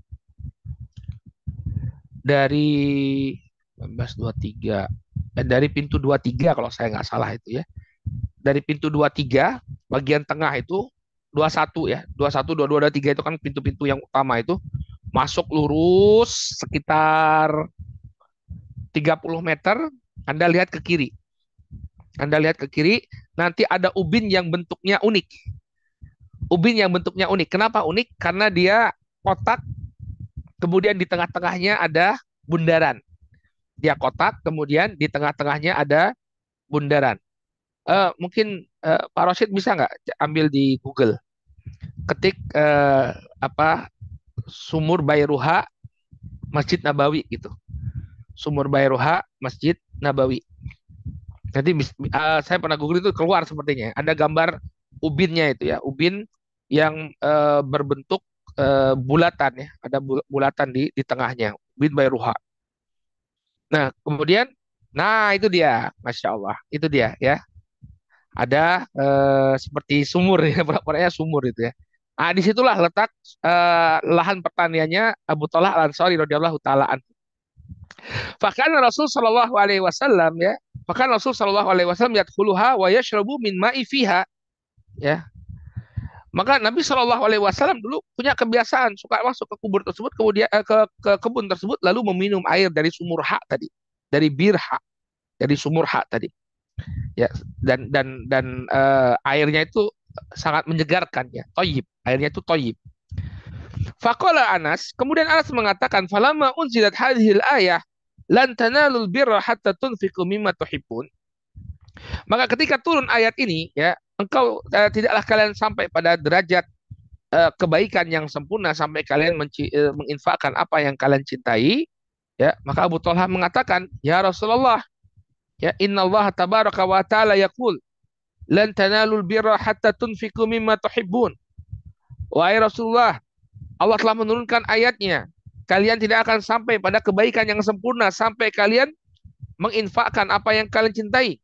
dari seribu sembilan ratus dua puluh tiga, eh, dari pintu dua puluh tiga kalau saya nggak salah itu ya. Dari pintu dua puluh tiga bagian tengah itu dua puluh satu ya, dua puluh satu, dua puluh dua, dua puluh tiga itu kan pintu-pintu yang utama itu masuk lurus sekitar tiga puluh meter, Anda lihat ke kiri. Anda lihat ke kiri, nanti ada ubin yang bentuknya unik. Ubin yang bentuknya unik. Kenapa unik? Karena dia kotak, kemudian di tengah-tengahnya ada bundaran. Dia kotak, kemudian di tengah-tengahnya ada bundaran. Eh, mungkin eh, Pak Rosid bisa nggak ambil di Google, ketik eh, apa sumur Bayruha Masjid Nabawi gitu. Sumur Bayruha Masjid Nabawi. Jadi uh, saya pernah Google itu keluar sepertinya. Ada gambar ubinnya itu ya, ubin yang uh, berbentuk uh, bulatan ya, ada bulatan di di tengahnya, ubin Bayruha. Nah, kemudian, nah itu dia, Masya Allah, itu dia ya. Ada uh, seperti sumur ya, pura-puranya sumur itu ya. Ah, disitulah letak uh, lahan pertaniannya Abu Talha Al-Ansari radhiyallahu taala. Bahkan Rasul Shallallahu Alaihi Wasallam ya, bahkan Rasul Shallallahu Alaihi Wasallam yadkhuluha wa yashrabu min ma'i fiha ya. Maka Nabi Shallallahu Alaihi Wasallam dulu punya kebiasaan suka masuk ke kubur tersebut kemudian eh, ke, ke kebun tersebut lalu meminum air dari sumur hak tadi, dari bir hak, dari sumur hak tadi ya. Dan dan dan eh, airnya itu sangat menyegarkan ya, toyib, airnya itu toyib. Faqala Anas, kemudian Anas mengatakan, "Falamma unzilat hadhil ayah, lan tanalul birra hatta tunfiqu mimma tuhibbun." Maka ketika turun ayat ini, ya, engkau eh, tidaklah kalian sampai pada derajat eh, kebaikan yang sempurna sampai kalian menci- eh, menginfakkan apa yang kalian cintai, ya. Maka Abu Talha mengatakan, "Ya Rasulullah, ya Inna Allah tabaraka wa ta'ala yaqul, lan tanalul birra hatta tunfiqu mimma tuhibbun." Wahai Rasulullah, Allah telah menurunkan ayatnya. Kalian tidak akan sampai pada kebaikan yang sempurna sampai kalian menginfakkan apa yang kalian cintai.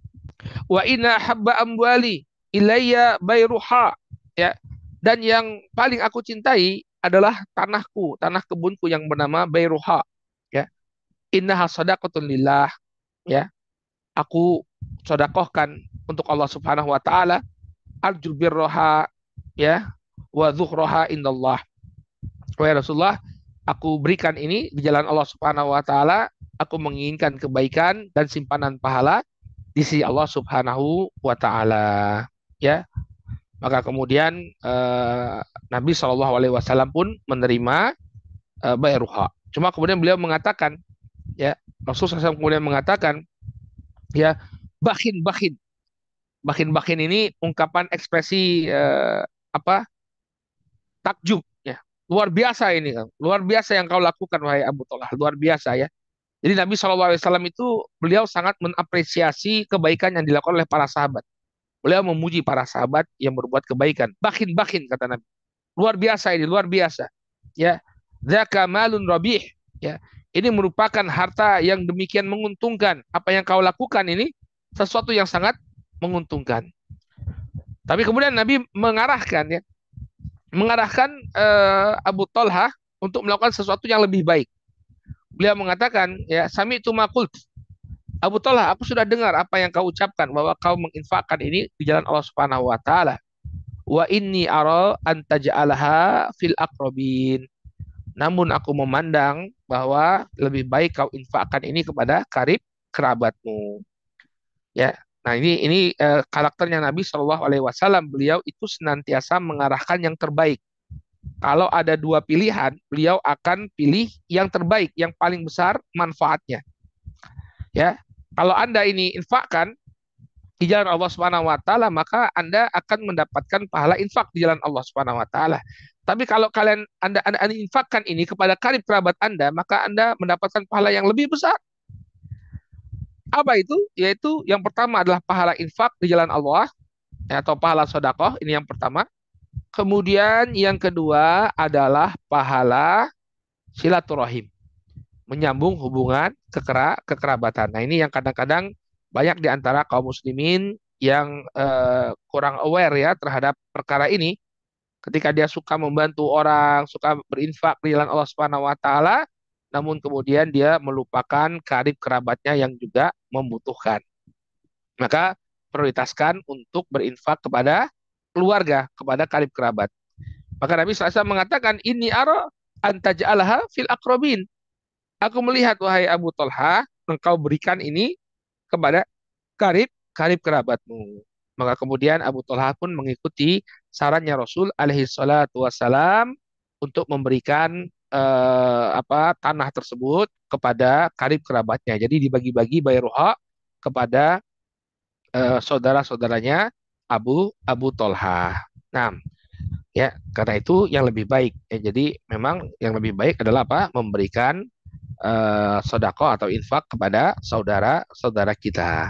Wa inna habba amwali ilayya bayruha. Ya. Dan yang paling aku cintai adalah tanahku, tanah kebunku yang bernama Bayruha. Ya. Innaha sadaqatun lillah. Ya. Aku sodakohkan untuk Allah Subhanahu wa taala. Arjul birroha ya wa zuhroha indallah. Wahai Rasulullah, aku berikan ini di jalan Allah Subhanahu wa taala, aku menginginkan kebaikan dan simpanan pahala di sisi Allah Subhanahu wa taala. Ya. Maka kemudian eh, Nabi Shallallahu alaihi wasallam pun menerima eh, bayruha. Cuma kemudian beliau mengatakan, ya, Rasulullah shallallahu alaihi wasallam kemudian mengatakan, ya, bakin bakin. Bakin bakin ini ungkapan ekspresi eh, apa? Takjub ya. Luar biasa ini, kan. Luar biasa yang kau lakukan wahai Abu Talha, luar biasa ya. Jadi Nabi Shallallahu alaihi wasallam itu beliau sangat mengapresiasi kebaikan yang dilakukan oleh para sahabat. Beliau memuji para sahabat yang berbuat kebaikan. Bakin bakin kata Nabi. Luar biasa ini, luar biasa. Ya. Dzaka malun rabih. Ya. Ini merupakan harta yang demikian menguntungkan. Apa yang kau lakukan ini sesuatu yang sangat menguntungkan. Tapi kemudian Nabi mengarahkan ya, mengarahkan eh, Abu Talha untuk melakukan sesuatu yang lebih baik. Beliau mengatakan, ya, sami itu makult. Abu Talha, aku sudah dengar apa yang kau ucapkan bahwa kau menginfakkan ini di jalan Allah Subhanahu wa taala. Wa inni ara an taj'alaha fil aqrabin. Namun aku memandang bahwa lebih baik kau infakkan ini kepada karib kerabatmu. Ya. Nah, ini ini eh, karakternya Nabi Shallallahu alaihi wasallam. Beliau itu senantiasa mengarahkan yang terbaik. Kalau ada dua pilihan, beliau akan pilih yang terbaik, yang paling besar manfaatnya. Ya. Kalau Anda ini infakkan di jalan Allah Subhanahu wa taala, maka Anda akan mendapatkan pahala infak di jalan Allah Subhanahu wa taala. Tapi kalau kalian Anda, anda, anda infakkan ini kepada karib kerabat Anda, maka Anda mendapatkan pahala yang lebih besar. Apa itu? Yaitu yang pertama adalah pahala infak di jalan Allah, ya, atau pahala sodakoh, ini yang pertama. Kemudian yang kedua adalah pahala silaturahim, menyambung hubungan kekera, kekerabatan. Nah, ini yang kadang-kadang banyak di antara kaum muslimin yang eh, kurang aware ya terhadap perkara ini. Ketika dia suka membantu orang, suka berinfak di jalan Allah Subhanahu wa taala, namun kemudian dia melupakan karib kerabatnya yang juga membutuhkan. Maka prioritaskan untuk berinfak kepada keluarga, kepada karib kerabat. Maka Nabi shallallahu alaihi wasallam mengatakan, ini ara antaj'alaha fil akrobin. Aku melihat, wahai Abu Talha, engkau berikan ini kepada karib karib kerabatmu. Maka kemudian Abu Talha pun mengikuti sarannya Rasul alaihi salatu wassalam untuk memberikan eh, apa tanah tersebut kepada karib kerabatnya. Jadi dibagi-bagi bayruha kepada eh, saudara-saudaranya Abu Abu Talha. Nah, ya karena itu yang lebih baik. Ya, jadi memang yang lebih baik adalah apa? Memberikan eh, sodako atau infak kepada saudara-saudara kita.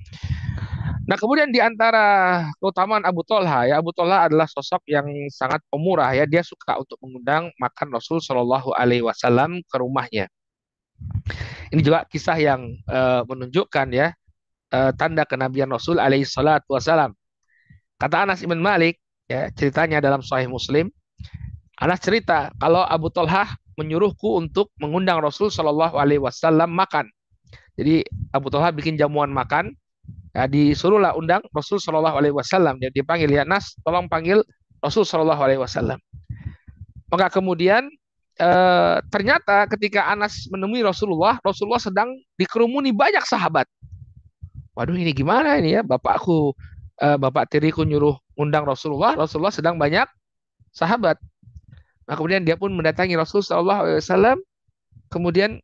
Nah, kemudian di antara keutamaan Abu Thalha, ya Abu Thalha adalah sosok yang sangat pemurah ya. Dia suka untuk mengundang makan Rasul Shallallahu Alaihi Wasallam ke rumahnya. Ini juga kisah yang eh, menunjukkan ya eh, tanda kenabian Rasul Alaihi Salatu Wasallam. Kata Anas ibn Malik, ya ceritanya dalam Sahih Muslim. Anas cerita kalau Abu Thalha menyuruhku untuk mengundang Rasul Shallallahu Alaihi Wasallam makan. Jadi Abu Thalha bikin jamuan makan. Ya, disuruhlah undang Rasul Shallallahu Alaihi Wasallam. Dia dipanggil, ya Nas, tolong panggil Rasul Shallallahu Alaihi Wasallam. Maka kemudian eh, ternyata ketika Anas menemui Rasulullah, Rasulullah sedang dikerumuni banyak sahabat. Waduh, ini gimana ini ya? Bapakku, eh, bapak tiriku nyuruh undang Rasulullah, Rasulullah sedang banyak sahabat. Nah, kemudian dia pun mendatangi Rasul Shallallahu Alaihi Wasallam. Kemudian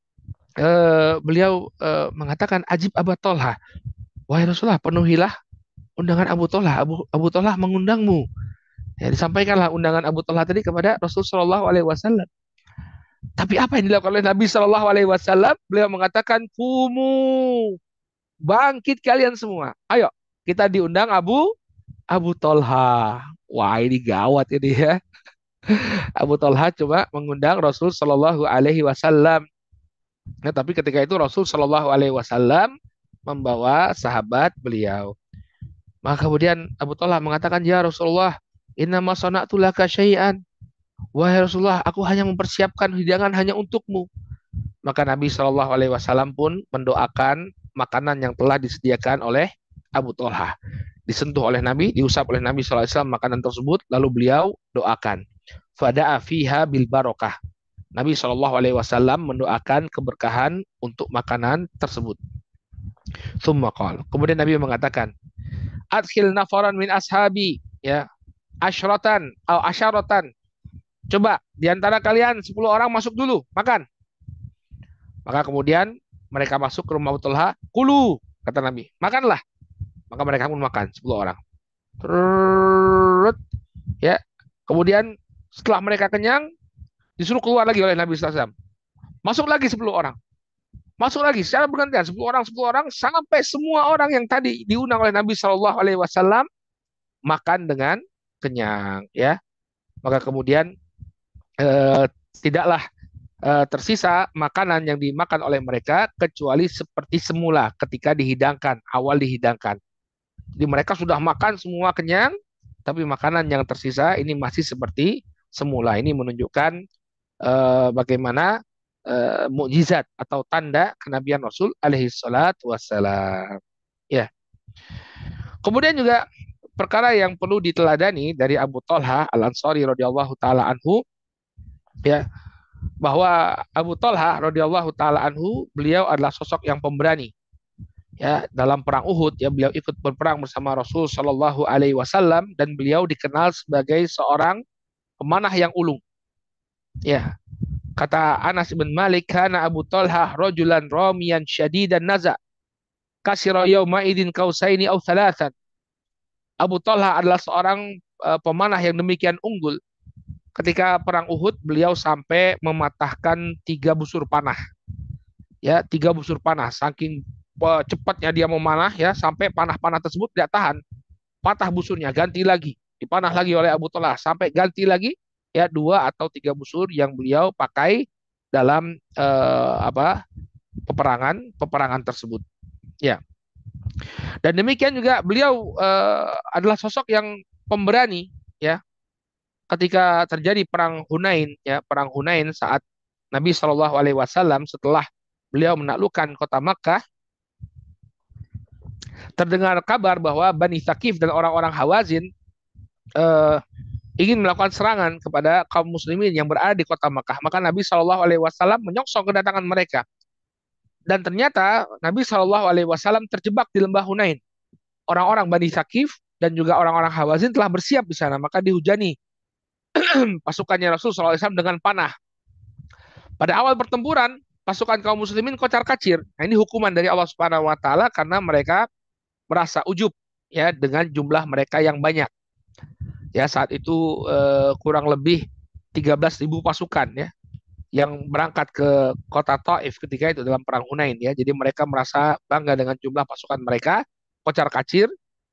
eh, beliau eh, mengatakan, Ajib Abu Thalha. Wahai Rasulullah, penuhilah undangan Abu Thalha. Abu, Abu Thalha mengundangmu. Ya, disampaikanlah undangan Abu Thalha tadi kepada Rasul Shallallahu Alaihi Wasallam. Tapi apa yang dilakukan oleh Nabi Shallallahu Alaihi Wasallam? Beliau mengatakan, kumu, bangkit kalian semua. Ayo, kita diundang Abu Abu Thalha. Wah, ini gawat ini ya. Abu Thalha coba mengundang Rasul Shallallahu Alaihi Wasallam. Nah, tapi ketika itu Rasul Shallallahu Alaihi Wasallam membawa sahabat beliau. Maka kemudian Abu Thalha mengatakan, ya Rasulullah, inna ma sana'tu laka syai'an. Wahai Rasulullah, aku hanya mempersiapkan hidangan hanya untukmu. Maka Nabi Shallallahu Alaihi Wasallam pun mendoakan makanan yang telah disediakan oleh Abu Thalha. Disentuh oleh Nabi, diusap oleh Nabi Shallallahu Alaihi Wasallam makanan tersebut, lalu beliau doakan. Fada'a fiha bil barokah. Nabi Shallallahu Alaihi Wasallam mendoakan keberkahan untuk makanan tersebut. Tsumma qala. Kemudian Nabi mengatakan, adkhil nafaran min ashabi, ya, asyratan atau asyaratan. Coba di antara kalian sepuluh orang masuk dulu makan. Maka kemudian mereka masuk ke rumah Abu Thalha, kulu, kata Nabi, makanlah. Maka mereka pun makan sepuluh orang. Terus ya, kemudian setelah mereka kenyang, disuruh keluar lagi oleh Nabi sallallahu alaihi wasallam. Masuk lagi sepuluh orang. Masuk lagi secara bergantian sepuluh orang sepuluh orang sampai semua orang yang tadi diundang oleh Nabi Shallallahu Alaihi Wasallam makan dengan kenyang, ya. Maka kemudian eh, tidaklah eh, tersisa makanan yang dimakan oleh mereka kecuali seperti semula ketika dihidangkan, awal dihidangkan. Jadi mereka sudah makan semua kenyang, tapi makanan yang tersisa ini masih seperti semula. Ini menunjukkan eh, bagaimana eh, mukjizat atau tanda kenabian Rasul alaihi salatu wassalam. Ya. Kemudian juga perkara yang perlu diteladani dari Abu Talha Al-Ansari radhiyallahu taala anhu, ya, bahwa Abu Talha radhiyallahu taala anhu beliau adalah sosok yang pemberani. Ya, dalam perang Uhud ya beliau ikut berperang bersama Rasul Shallallahu alaihi wasallam dan beliau dikenal sebagai seorang pemanah yang ulung. Ya, kata Anas bin Malik, kana Abu Talha rajulan ramiyan syadidan naza kasira yauma idin kausaini au thalathan. Abu Talha adalah seorang uh, pemanah yang demikian unggul. Ketika perang Uhud, beliau sampai mematahkan tiga busur panah. Ya, tiga busur panah. Saking uh, cepatnya dia memanah, ya, sampai panah-panah tersebut tidak tahan. Patah busurnya, ganti lagi. Dipanah lagi oleh Abu Talha. Sampai ganti lagi, ya, dua atau tiga busur yang beliau pakai dalam uh, apa peperangan peperangan tersebut. Ya. Dan demikian juga beliau uh, adalah sosok yang pemberani, ya, ketika terjadi perang Hunain, ya, perang Hunain saat Nabi Shallallahu Alaihi Wasallam setelah beliau menaklukkan kota Makkah, terdengar kabar bahwa Bani Thaqif dan orang-orang Hawazin eh, ingin melakukan serangan kepada kaum muslimin yang berada di kota Makkah. Maka Nabi Shallallahu Alaihi Wasallam menyongsong kedatangan mereka. Dan ternyata Nabi Shallallahu Alaihi Wasallam terjebak di lembah Hunain. Orang-orang Bani Thaqif dan juga orang-orang Hawazin telah bersiap di sana. Maka dihujani pasukannya Rasul Shallallahu Alaihi Wasallam dengan panah. Pada awal pertempuran, pasukan kaum muslimin kocar-kacir. Nah, ini hukuman dari Allah Subhanahu wa taala karena mereka merasa ujub, ya, dengan jumlah mereka yang banyak. Ya, saat itu eh, kurang lebih tiga belas ribu pasukan, ya, yang berangkat ke kota Taif ketika itu dalam perang Hunain, ya. Jadi mereka merasa bangga dengan jumlah pasukan mereka, kocar-kacir.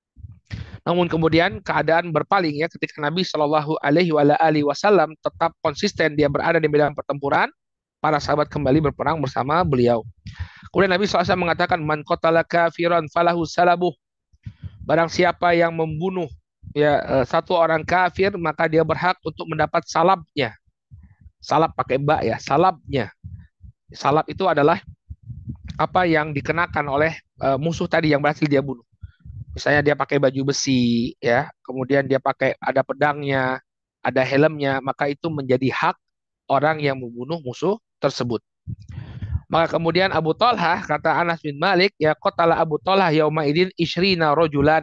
Namun kemudian keadaan berpaling, ya, ketika Nabi Shallallahu Alaihi Wasallam tetap konsisten dia berada di medan pertempuran, para sahabat kembali berperang bersama beliau. Kemudian Nabi shallallahu alaihi wasallam mengatakan, man qatala kafiran falahu salabuh. Barang siapa yang membunuh, ya, eh, satu orang kafir, maka dia berhak untuk mendapat salabnya. Salab pakai ba, ya, salabnya. Salab itu adalah apa yang dikenakan oleh uh, musuh tadi yang berhasil dia bunuh. Misalnya dia pakai baju besi, ya, kemudian dia pakai ada pedangnya, ada helmnya, maka itu menjadi hak orang yang membunuh musuh tersebut. Maka kemudian Abu Talha, kata Anas bin Malik, ya, qatala Abu Talha yauma idin isyrina rojulan.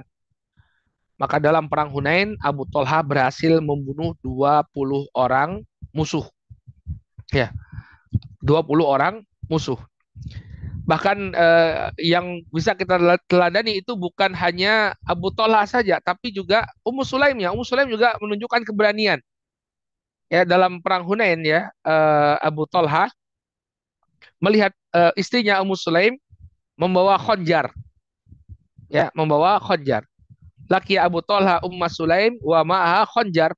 Maka dalam perang Hunain, Abu Talha berhasil membunuh dua puluh orang musuh. Ya, dua puluh orang musuh. Bahkan eh, yang bisa kita teladani itu bukan hanya Abu Talha saja, tapi juga Ummu Sulaim, ya. Ummu Sulaim juga menunjukkan keberanian. Ya, dalam perang Hunain, ya, eh, Abu Talha melihat eh, istrinya Ummu Sulaim membawa khonjar, ya, membawa khonjar. Laki Abu Talha Umma Sulaim wa ma'aha khonjar.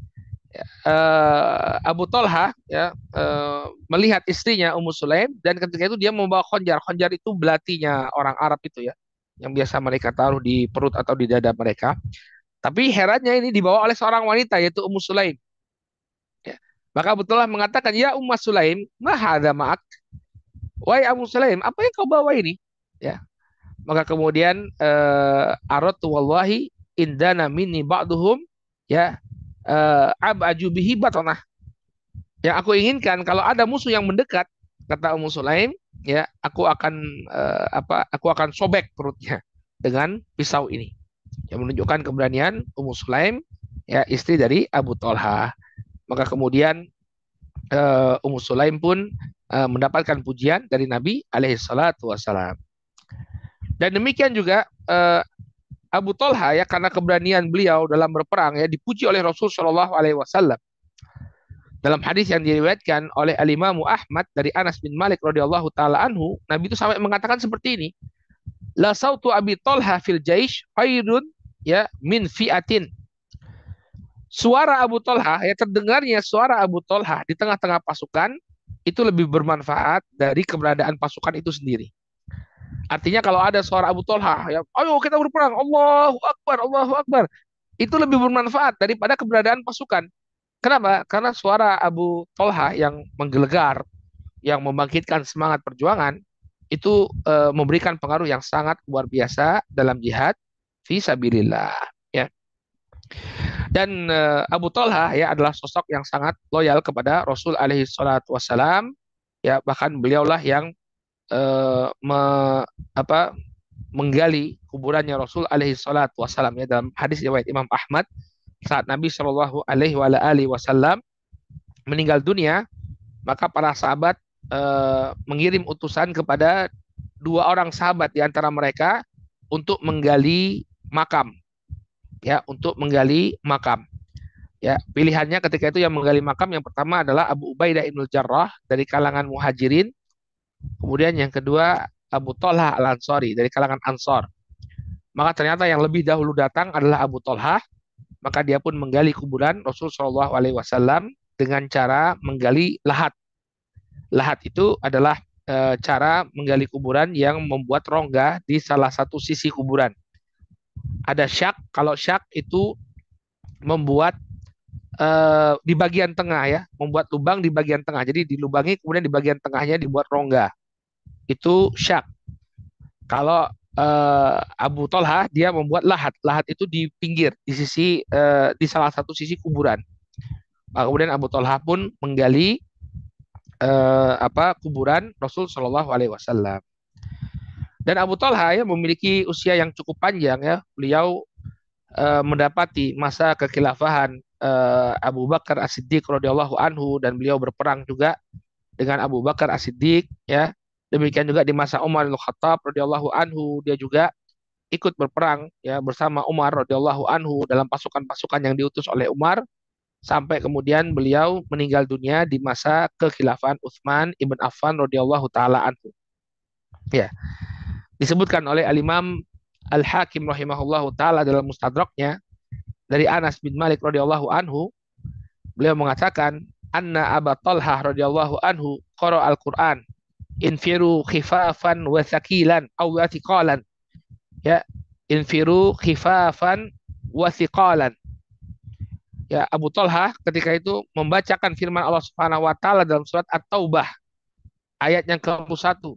Eh, Abu Talha, ya, eh, melihat istrinya Ummu Sulaim dan ketika itu dia membawa khonjar. Khonjar itu belatinya orang Arab itu, ya, yang biasa mereka taruh di perut atau di dada mereka. Tapi herannya ini dibawa oleh seorang wanita yaitu Ummu Sulaim. Ya. Maka Abu Talha mengatakan, ya Umma Sulaim, ma hadza ma'ak? Wahai Ummu Sulaim, apa yang kau bawa ini? Ya. Maka kemudian eh, aratu wallahi indana minni ba'duhum, ya, eh, ab'aju bihi batanah. Yang aku inginkan kalau ada musuh yang mendekat, kata Ummu Sulaim, ya, aku akan eh, apa? Aku akan sobek perutnya dengan pisau ini. Yang menunjukkan keberanian Ummu Sulaim, ya, istri dari Abu Talha. Maka kemudian eh, Ummu Sulaim pun eh, mendapatkan pujian dari Nabi alaihi salatu wasalam. Dan demikian juga eh, Abu Talha, ya, karena keberanian beliau dalam berperang, ya, dipuji oleh Rasul Shallallahu Alaihi Wasallam. Dalam hadis yang diriwayatkan oleh Al Imam Ahmad dari Anas bin Malik radhiyallahu taala anhu, Nabi itu sampai mengatakan seperti ini: La sautu Abi Talha fil jaish khairun, ya, min fi'atin. Suara Abu Talha, ya, terdengarnya suara Abu Talha di tengah-tengah pasukan itu lebih bermanfaat dari keberadaan pasukan itu sendiri. Artinya kalau ada suara Abu Talha, ya, ayo kita berperang, Allahu Akbar, Allahu Akbar, itu lebih bermanfaat daripada keberadaan pasukan. Kenapa? Karena suara Abu Tolha yang menggelegar, yang membangkitkan semangat perjuangan, itu eh, memberikan pengaruh yang sangat luar biasa dalam jihad fi sabilillah. Ya. Dan eh, Abu Tolha ya adalah sosok yang sangat loyal kepada Rasul alaihi salatu wassalam. Ya, bahkan beliaulah yang eh, me, apa, menggali kuburannya Rasul alaihi salatu wassalam ya dalam hadis riwayat Imam Ahmad saat Nabi Shallallahu alaihi wasallam meninggal dunia, maka para sahabat eh, mengirim utusan kepada dua orang sahabat di antara mereka untuk menggali makam, ya, untuk menggali makam. Ya, pilihannya ketika itu yang menggali makam yang pertama adalah Abu Ubaidah ibnul Jarrah dari kalangan Muhajirin, kemudian yang kedua Abu Tolha al-Ansari dari kalangan Ansor. Maka ternyata yang lebih dahulu datang adalah Abu Tolha, maka dia pun menggali kuburan Rasul Shallallahu Alaihi Wasallam dengan cara menggali lahat. Lahat itu adalah e, cara menggali kuburan yang membuat rongga di salah satu sisi kuburan. Ada syak, kalau syak itu membuat e, di bagian tengah ya, membuat lubang di bagian tengah. Jadi dilubangi kemudian di bagian tengahnya dibuat rongga. Itu syak. Kalau e, Abu Tolha dia membuat lahat. Lahat itu di pinggir, di sisi e, di salah satu sisi kuburan. Nah, kemudian Abu Tolha pun menggali eh, apa kuburan Rasul Shallallahu Alaihi Wasallam. Dan Abu Talha ya memiliki usia yang cukup panjang ya. Beliau eh, mendapati masa kekhilafahan eh, Abu Bakar As-Siddiq radhiyallahu anhu dan beliau berperang juga dengan Abu Bakar As-Siddiq ya. Demikian juga di masa Umar bin Khattab radhiyallahu anhu dia juga ikut berperang ya bersama Umar radhiyallahu anhu dalam pasukan-pasukan yang diutus oleh Umar sampai kemudian beliau meninggal dunia di masa kekhilafahan Utsman ibn Affan radhiyallahu taala anhu. Ya, disebutkan oleh Al-Imam Al-Hakim rahimahullahu taala dalam Mustadraknya dari Anas bin Malik radhiyallahu anhu, beliau mengatakan anna Aba Talhah radhiyallahu anhu qara al-Qur'an infiru khifafan wa thaqilan aw thiqalan. Ya, infiru khifafan wa thiqalan. Ya, Abu Talha ketika itu membacakan firman Allah Subhanahu wa taala dalam surat At-Taubah ayat yang ke empat puluh satu.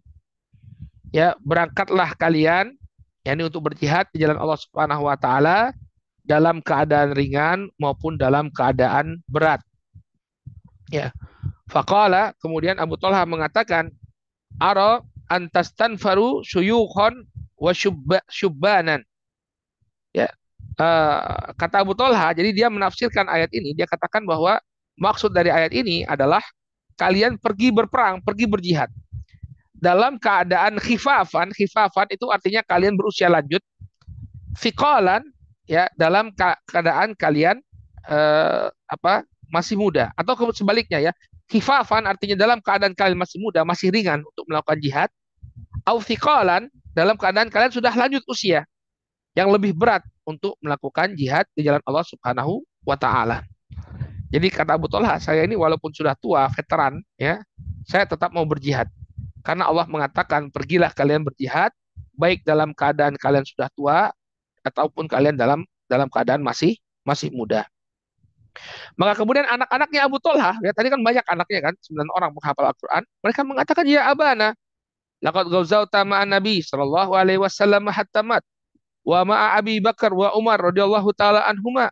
Ya, berangkatlah kalian yakni untuk berjihad di jalan Allah Subhanahu wa taala dalam keadaan ringan maupun dalam keadaan berat. Ya. Faqala kemudian Abu Talha mengatakan ara antastanfaru syuyukhon wa syubbanan. Ya, uh, kata Abu Talha, jadi dia menafsirkan ayat ini, dia katakan bahwa maksud dari ayat ini adalah kalian pergi berperang, pergi berjihad dalam keadaan khifafan. Khifafan itu artinya kalian berusia lanjut, fiqalan ya dalam keadaan kalian uh, apa masih muda, atau sebaliknya ya, khifafan artinya dalam keadaan kalian masih muda, masih ringan untuk melakukan jihad, au fiqalan dalam keadaan kalian sudah lanjut usia yang lebih berat untuk melakukan jihad di jalan Allah Subhanahu wa taala. Jadi kata Abu Talha, saya ini walaupun sudah tua, veteran ya, saya tetap mau berjihad. Karena Allah mengatakan, pergilah kalian berjihad baik dalam keadaan kalian sudah tua ataupun kalian dalam dalam keadaan masih masih muda. Maka kemudian anak-anaknya Abu Talha, ya tadi kan banyak anaknya kan, sembilan orang menghafal Al-Qur'an, mereka mengatakan ya abana, laqad ghazawta ma'an Nabi sallallahu alaihi wasallam hatta mat wa ma'a Abi Bakar wa Umar radhiyallahu taala anhuma.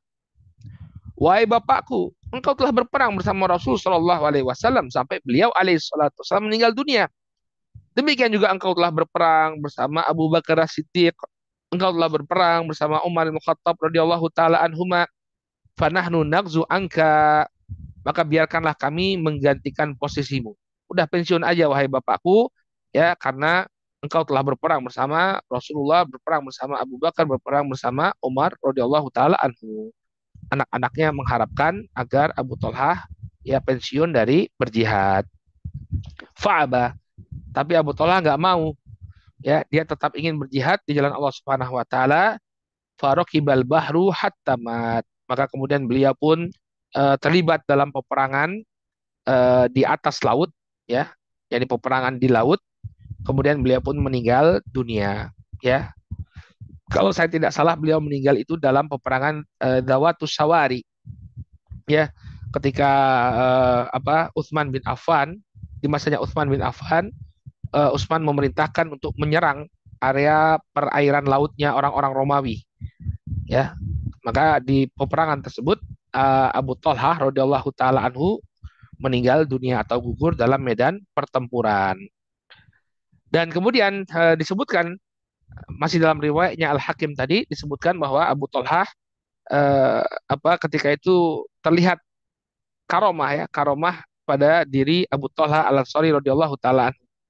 Wahai bapakku, engkau telah berperang bersama Rasul sallallahu alaihi wasallam sampai beliau alaihi salatu wasallam meninggal dunia. Demikian juga engkau telah berperang bersama Abu Bakar As-Siddiq, engkau telah berperang bersama Umar bin Khattab radhiyallahu taala anhuma. Fanahnu nagzu angka, maka biarkanlah kami menggantikan posisimu. Udah pensiun aja wahai bapakku, ya karena engkau telah berperang bersama Rasulullah, berperang bersama Abu Bakar, berperang bersama Umar radhiyallahu taala anhu. Anak-anaknya mengharapkan agar Abu Talha ya pensiun dari berjihad. Fa'aba, tapi Abu Talha nggak mau. Ya, dia tetap ingin berjihad di jalan Allah Subhanahu wa taala. Farokibal bahru hatta mat. Maka kemudian beliau pun uh, terlibat dalam peperangan uh, di atas laut, ya, jadi peperangan di laut. Kemudian beliau pun meninggal dunia, ya. Kalau saya tidak salah beliau meninggal itu dalam peperangan uh, Dawatus Sawari, ya. ketika eh, apa Utsman bin Affan, di masanya Utsman bin Affan, eh, Utsman memerintahkan untuk menyerang area perairan lautnya orang-orang Romawi, ya. Maka di peperangan tersebut eh, Abu Thalhah radhiyallahu taala anhu meninggal dunia atau gugur dalam medan pertempuran. Dan kemudian eh, disebutkan masih dalam riwayatnya Al-Hakim tadi disebutkan bahwa Abu Thalhah eh, apa ketika itu terlihat karomah, ya, karomah pada diri Abu Thalhah Al-Ansari radhiyallahu taala.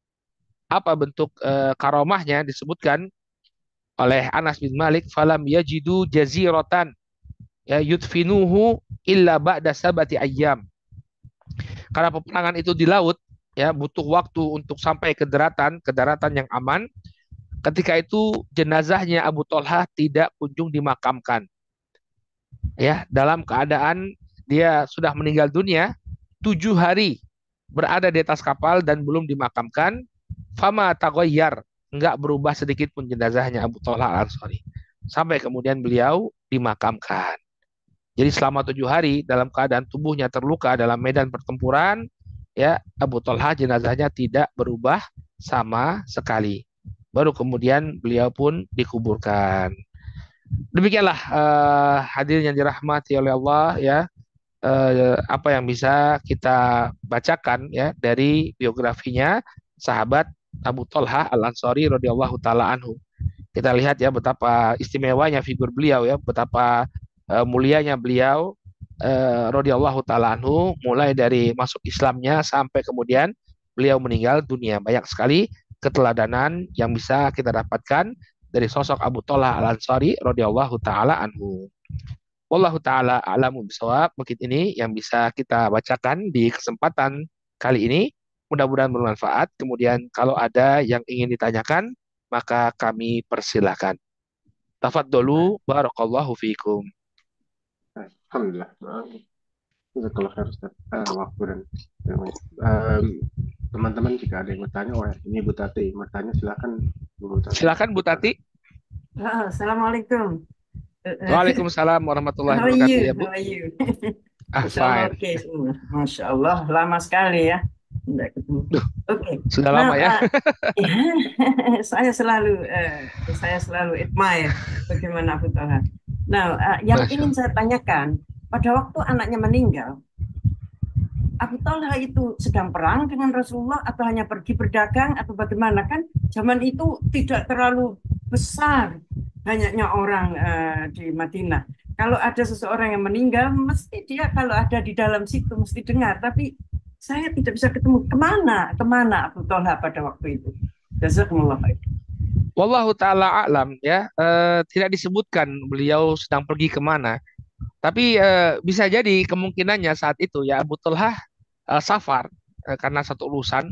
Apa bentuk eh, karomahnya disebutkan oleh Anas bin Malik, falam yajidu jaziratan ya yudfinuhu illa ba'da sabati ayyam. Karena peperangan itu di laut, ya, butuh waktu untuk sampai ke daratan, ke daratan yang aman. Ketika itu jenazahnya Abu Thalhah tidak kunjung dimakamkan, ya, dalam keadaan dia sudah meninggal dunia tujuh hari berada di atas kapal dan belum dimakamkan. Fama tagoyar, enggak berubah sedikit pun jenazahnya Abu Thalhah Al-Ansari sampai kemudian beliau dimakamkan. Jadi selama tujuh hari dalam keadaan tubuhnya terluka dalam medan pertempuran, ya, Abu Thalhah jenazahnya tidak berubah sama sekali. Baru kemudian beliau pun dikuburkan. Demikianlah eh, hadirin yang dirahmati oleh Allah, ya, eh, apa yang bisa kita bacakan, ya, dari biografinya sahabat Abu Thalhah Al-Ansari radhiyallahu taala anhu. Kita lihat, ya, betapa istimewanya figur beliau, ya, betapa eh, mulianya beliau eh, radhiyallahu taala anhu, mulai dari masuk Islamnya sampai kemudian beliau meninggal dunia. Banyak sekali keteladanan yang bisa kita dapatkan dari sosok Abu Thalhah Al-Ansari radhiyallahu taala anhu. Wallahu taala a'lamu bisawab. Mungkin ini yang bisa kita bacakan di kesempatan kali ini. Mudah-mudahan bermanfaat. Kemudian kalau ada yang ingin ditanyakan, maka kami persilahkan. Nah, Tafadholu barakallahu fiikum. Alhamdulillah. Jazakallah khair Ustaz. Eh, waktu dan Em, teman-teman jika ada yang bertanya, oh ya, ini Bu Tati, bertanya silakan Bu Tati. Silakan Bu Tati. Oh, Assalamualaikum. Uh, uh, Waalaikumsalam warahmatullahi how are wabarakatuh, ya you? Bu. How are you? Ah, Insya Allah fine. oke semua. Masya Allah, lama sekali ya. Tidak ketemu. Duh, Oke. sudah Nah, lama ya. uh, saya selalu uh, saya selalu admire bagaimana Abu Talha. Nah, uh, yang Masya ingin Allah. saya tanyakan, pada waktu anaknya meninggal, Abu Talha itu sedang perang dengan Rasulullah atau hanya pergi berdagang atau bagaimana? Kan zaman itu tidak terlalu besar banyaknya orang eh, di Madinah. Kalau ada seseorang yang meninggal, mesti dia kalau ada di dalam situ mesti dengar. Tapi saya tidak bisa ketemu kemana, kemana Abu Talha pada waktu itu. Jazakumullah khair. Wallahu taala a'lam, ya. Eh, tidak disebutkan beliau sedang pergi kemana. Tapi eh, bisa jadi kemungkinannya saat itu, ya, Abu Talhah eh, safar eh, karena satu urusan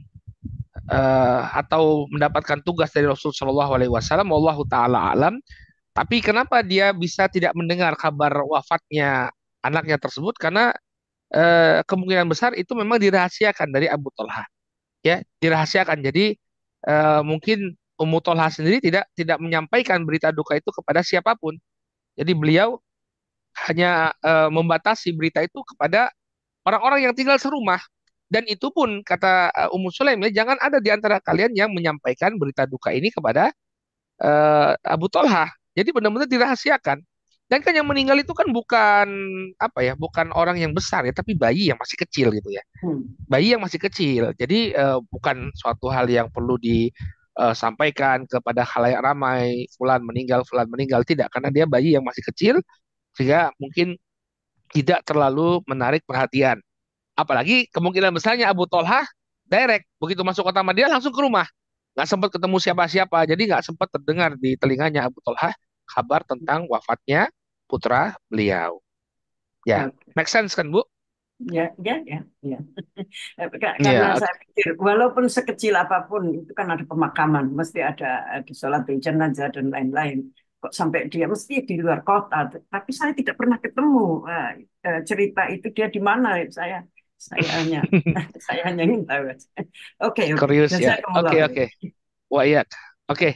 eh, atau mendapatkan tugas dari Rasul Shallallahu Alaihi Wasallam. Wallahu taala alam. Tapi kenapa dia bisa tidak mendengar kabar wafatnya anaknya tersebut? Karena eh, kemungkinan besar itu memang dirahasiakan dari Abu Talha, ya, dirahasiakan. Jadi eh, mungkin Ummu Talha sendiri tidak tidak menyampaikan berita duka itu kepada siapapun. Jadi beliau hanya eh, membatasi berita itu kepada orang-orang yang tinggal serumah. Dan itu pun kata eh, Ummu Sulaim, ya, jangan ada di antara kalian yang menyampaikan berita duka ini kepada eh, Abu Talha. Jadi benar-benar dirahasiakan. Dan kan yang meninggal itu kan bukan apa ya, bukan orang yang besar, ya, tapi bayi yang masih kecil gitu ya. Hmm. Bayi yang masih kecil. Jadi eh, bukan suatu hal yang perlu disampaikan kepada khalayak ramai, fulan meninggal, fulan meninggal, tidak, karena dia bayi yang masih kecil sehingga mungkin tidak terlalu menarik perhatian. Apalagi kemungkinan besarnya Abu Thalhah direct begitu masuk kota Madinah langsung ke rumah, nggak sempat ketemu siapa-siapa, jadi nggak sempat terdengar di telinganya Abu Thalhah kabar tentang wafatnya putra beliau. Ya, Oke. make sense kan, Bu? Ya, ya, ya, ya. Ka- Karena Ya, saya pikir, walaupun sekecil apapun, itu kan ada pemakaman, mesti ada, ada sholat jenazah dan lain-lain. Kok sampai dia mesti di luar kota, tapi saya tidak pernah ketemu eh, eh, cerita itu dia di mana. Saya, saya hanya, saya hanya ingin tahu aja. Oke, oke. curious Dan ya. saya Oke, kembali. oke. Wah, iya. Oke.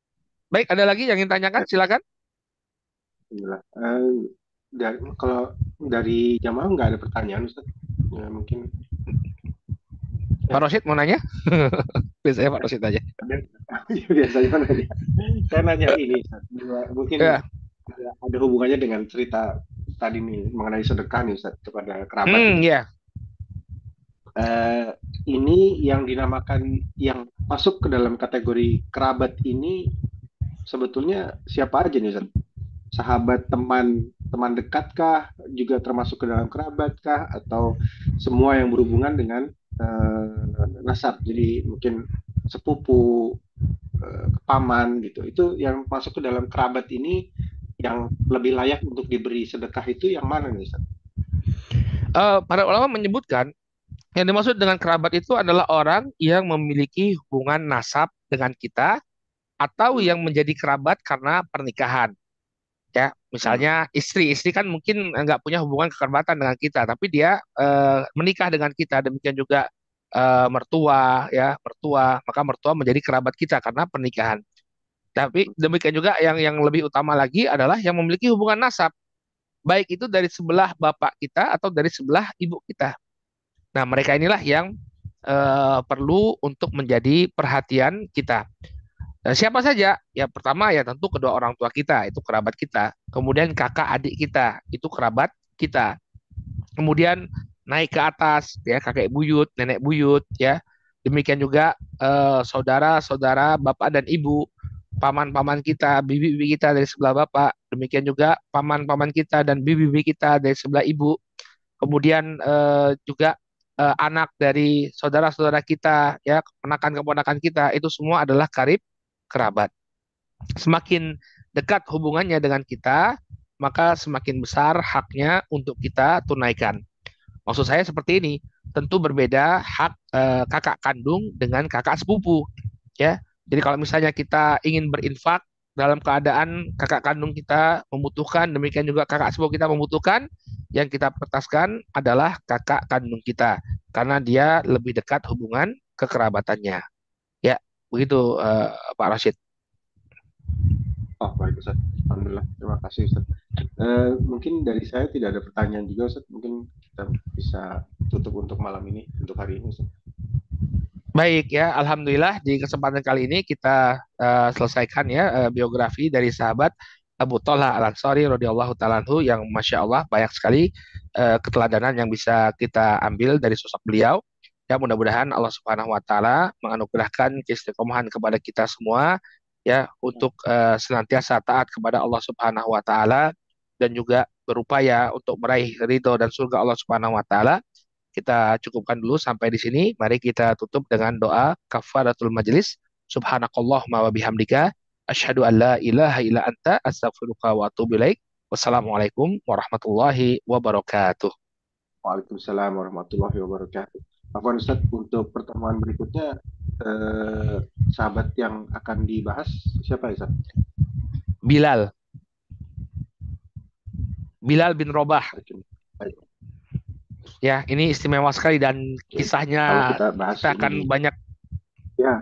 Baik, ada lagi yang ingin tanyakan? Ya, Silakan. Alhamdulillah. Eh, dan kalau dari jamaah nggak ada pertanyaan, Ustaz. Ya, mungkin Pak ya, Rosid mau nanya? Biasanya Pak Rosid aja. ada. Biasanya nanya. Saya nanya ini, Ustaz. Mungkin Ya. ada, ada hubungannya dengan cerita tadi nih mengenai sedekah nih, Ustaz, kepada kerabat Hmm, ini. ya. Eh, ini yang dinamakan yang masuk ke dalam kategori kerabat ini sebetulnya siapa aja nih, Ustaz? Sahabat, teman, teman dekat kah? Juga termasuk ke dalam kerabat kah? Atau semua yang berhubungan dengan eh, nasab? Jadi mungkin sepupu, eh, paman gitu. Itu yang masuk ke dalam kerabat ini yang lebih layak untuk diberi sedekah itu yang mana nih, Ustaz? Eh, para ulama menyebutkan yang dimaksud dengan kerabat itu adalah orang yang memiliki hubungan nasab dengan kita atau Hmm, yang menjadi kerabat karena pernikahan. Ya, hmm, misalnya istri, istri kan mungkin nggak punya hubungan kekerabatan dengan kita, tapi dia eh, menikah dengan kita. Demikian juga eh, mertua, ya mertua, maka mertua menjadi kerabat kita karena pernikahan. Tapi hmm. demikian juga yang yang lebih utama lagi adalah yang memiliki hubungan nasab, baik itu dari sebelah bapak kita atau dari sebelah ibu kita. Nah, mereka inilah yang eh, perlu untuk menjadi perhatian kita. Eh, siapa saja? Ya, pertama ya tentu kedua orang tua kita, itu kerabat kita. Kemudian kakak adik kita, itu kerabat kita. Kemudian naik ke atas, ya kakek buyut, nenek buyut, ya. Demikian juga eh, saudara-saudara bapak dan ibu, paman-paman kita, bibi-bibi kita dari sebelah bapak. Demikian juga paman-paman kita dan bibi-bibi kita dari sebelah ibu. Kemudian eh, juga eh, anak dari saudara-saudara kita, ya keponakan-keponakan kita, itu semua adalah karib kerabat. Semakin dekat hubungannya dengan kita, maka semakin besar haknya untuk kita tunaikan. Maksud saya seperti ini, tentu berbeda hak eh, kakak kandung dengan kakak sepupu, ya. Jadi kalau misalnya kita ingin berinfak dalam keadaan kakak kandung kita membutuhkan, demikian juga kakak sepupu kita membutuhkan, yang kita prioritaskan adalah kakak kandung kita karena dia lebih dekat hubungan kekerabatannya. Ya, begitu eh, Pak Rashid. Oh, baik, Ustaz. Alhamdulillah. Terima kasih, Ustaz. Eh, mungkin dari saya tidak ada pertanyaan juga, Ustaz. Mungkin kita bisa tutup untuk malam ini, untuk hari ini, Ustaz. Baik ya, alhamdulillah di kesempatan kali ini kita eh, selesaikan ya eh, biografi dari sahabat Abu Thalha Al-Ansari radhiyallahu taala anhu yang masya Allah banyak sekali eh, keteladanan yang bisa kita ambil dari sosok beliau. Ya mudah-mudahan Allah Subhanahu wa taala menganugerahkan keistiqomahan kepada kita semua ya untuk eh, senantiasa taat kepada Allah Subhanahu wa taala dan juga berupaya untuk meraih ridho dan surga Allah Subhanahu wa taala. Kita cukupkan dulu sampai di sini. Mari kita tutup dengan doa kafaratul majelis. Subhanakallahumma wa bihamdika asyhadu an la ilaha illa anta astaghfiruka wa atubu ilaik. Wassalamualaikum warahmatullahi wabarakatuh. Waalaikumsalam warahmatullahi wabarakatuh. Afwan, Ustaz, untuk pertemuan berikutnya, eh, sahabat yang akan dibahas siapa, ya, Ustaz? Bilal, Bilal bin Robah. Oke. Baik. Ya, ini istimewa sekali dan Oke. kisahnya Kalau kita bahas kita akan ini, banyak ya,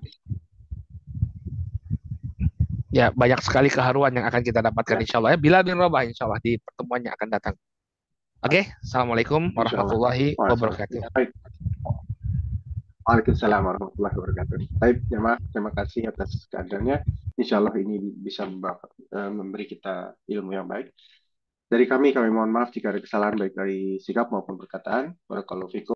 ya banyak sekali keharuan yang akan kita dapatkan ya, insya Allah ya. Bilal bin Robah insya Allah di pertemuan yang akan datang. Oke, Assalamualaikum insya Allah. warahmatullahi wabarakatuh. Waalaikumsalam. Baik. Waalaikumsalam warahmatullahi wabarakatuh. Baik, jemaah, terima kasih atas kehadirannya. Insya Allah ini bisa membawa- eh, memberi kita ilmu yang baik. Dari kami, kami mohon maaf jika ada kesalahan baik dari sikap maupun perkataan. Barakallahu fikum.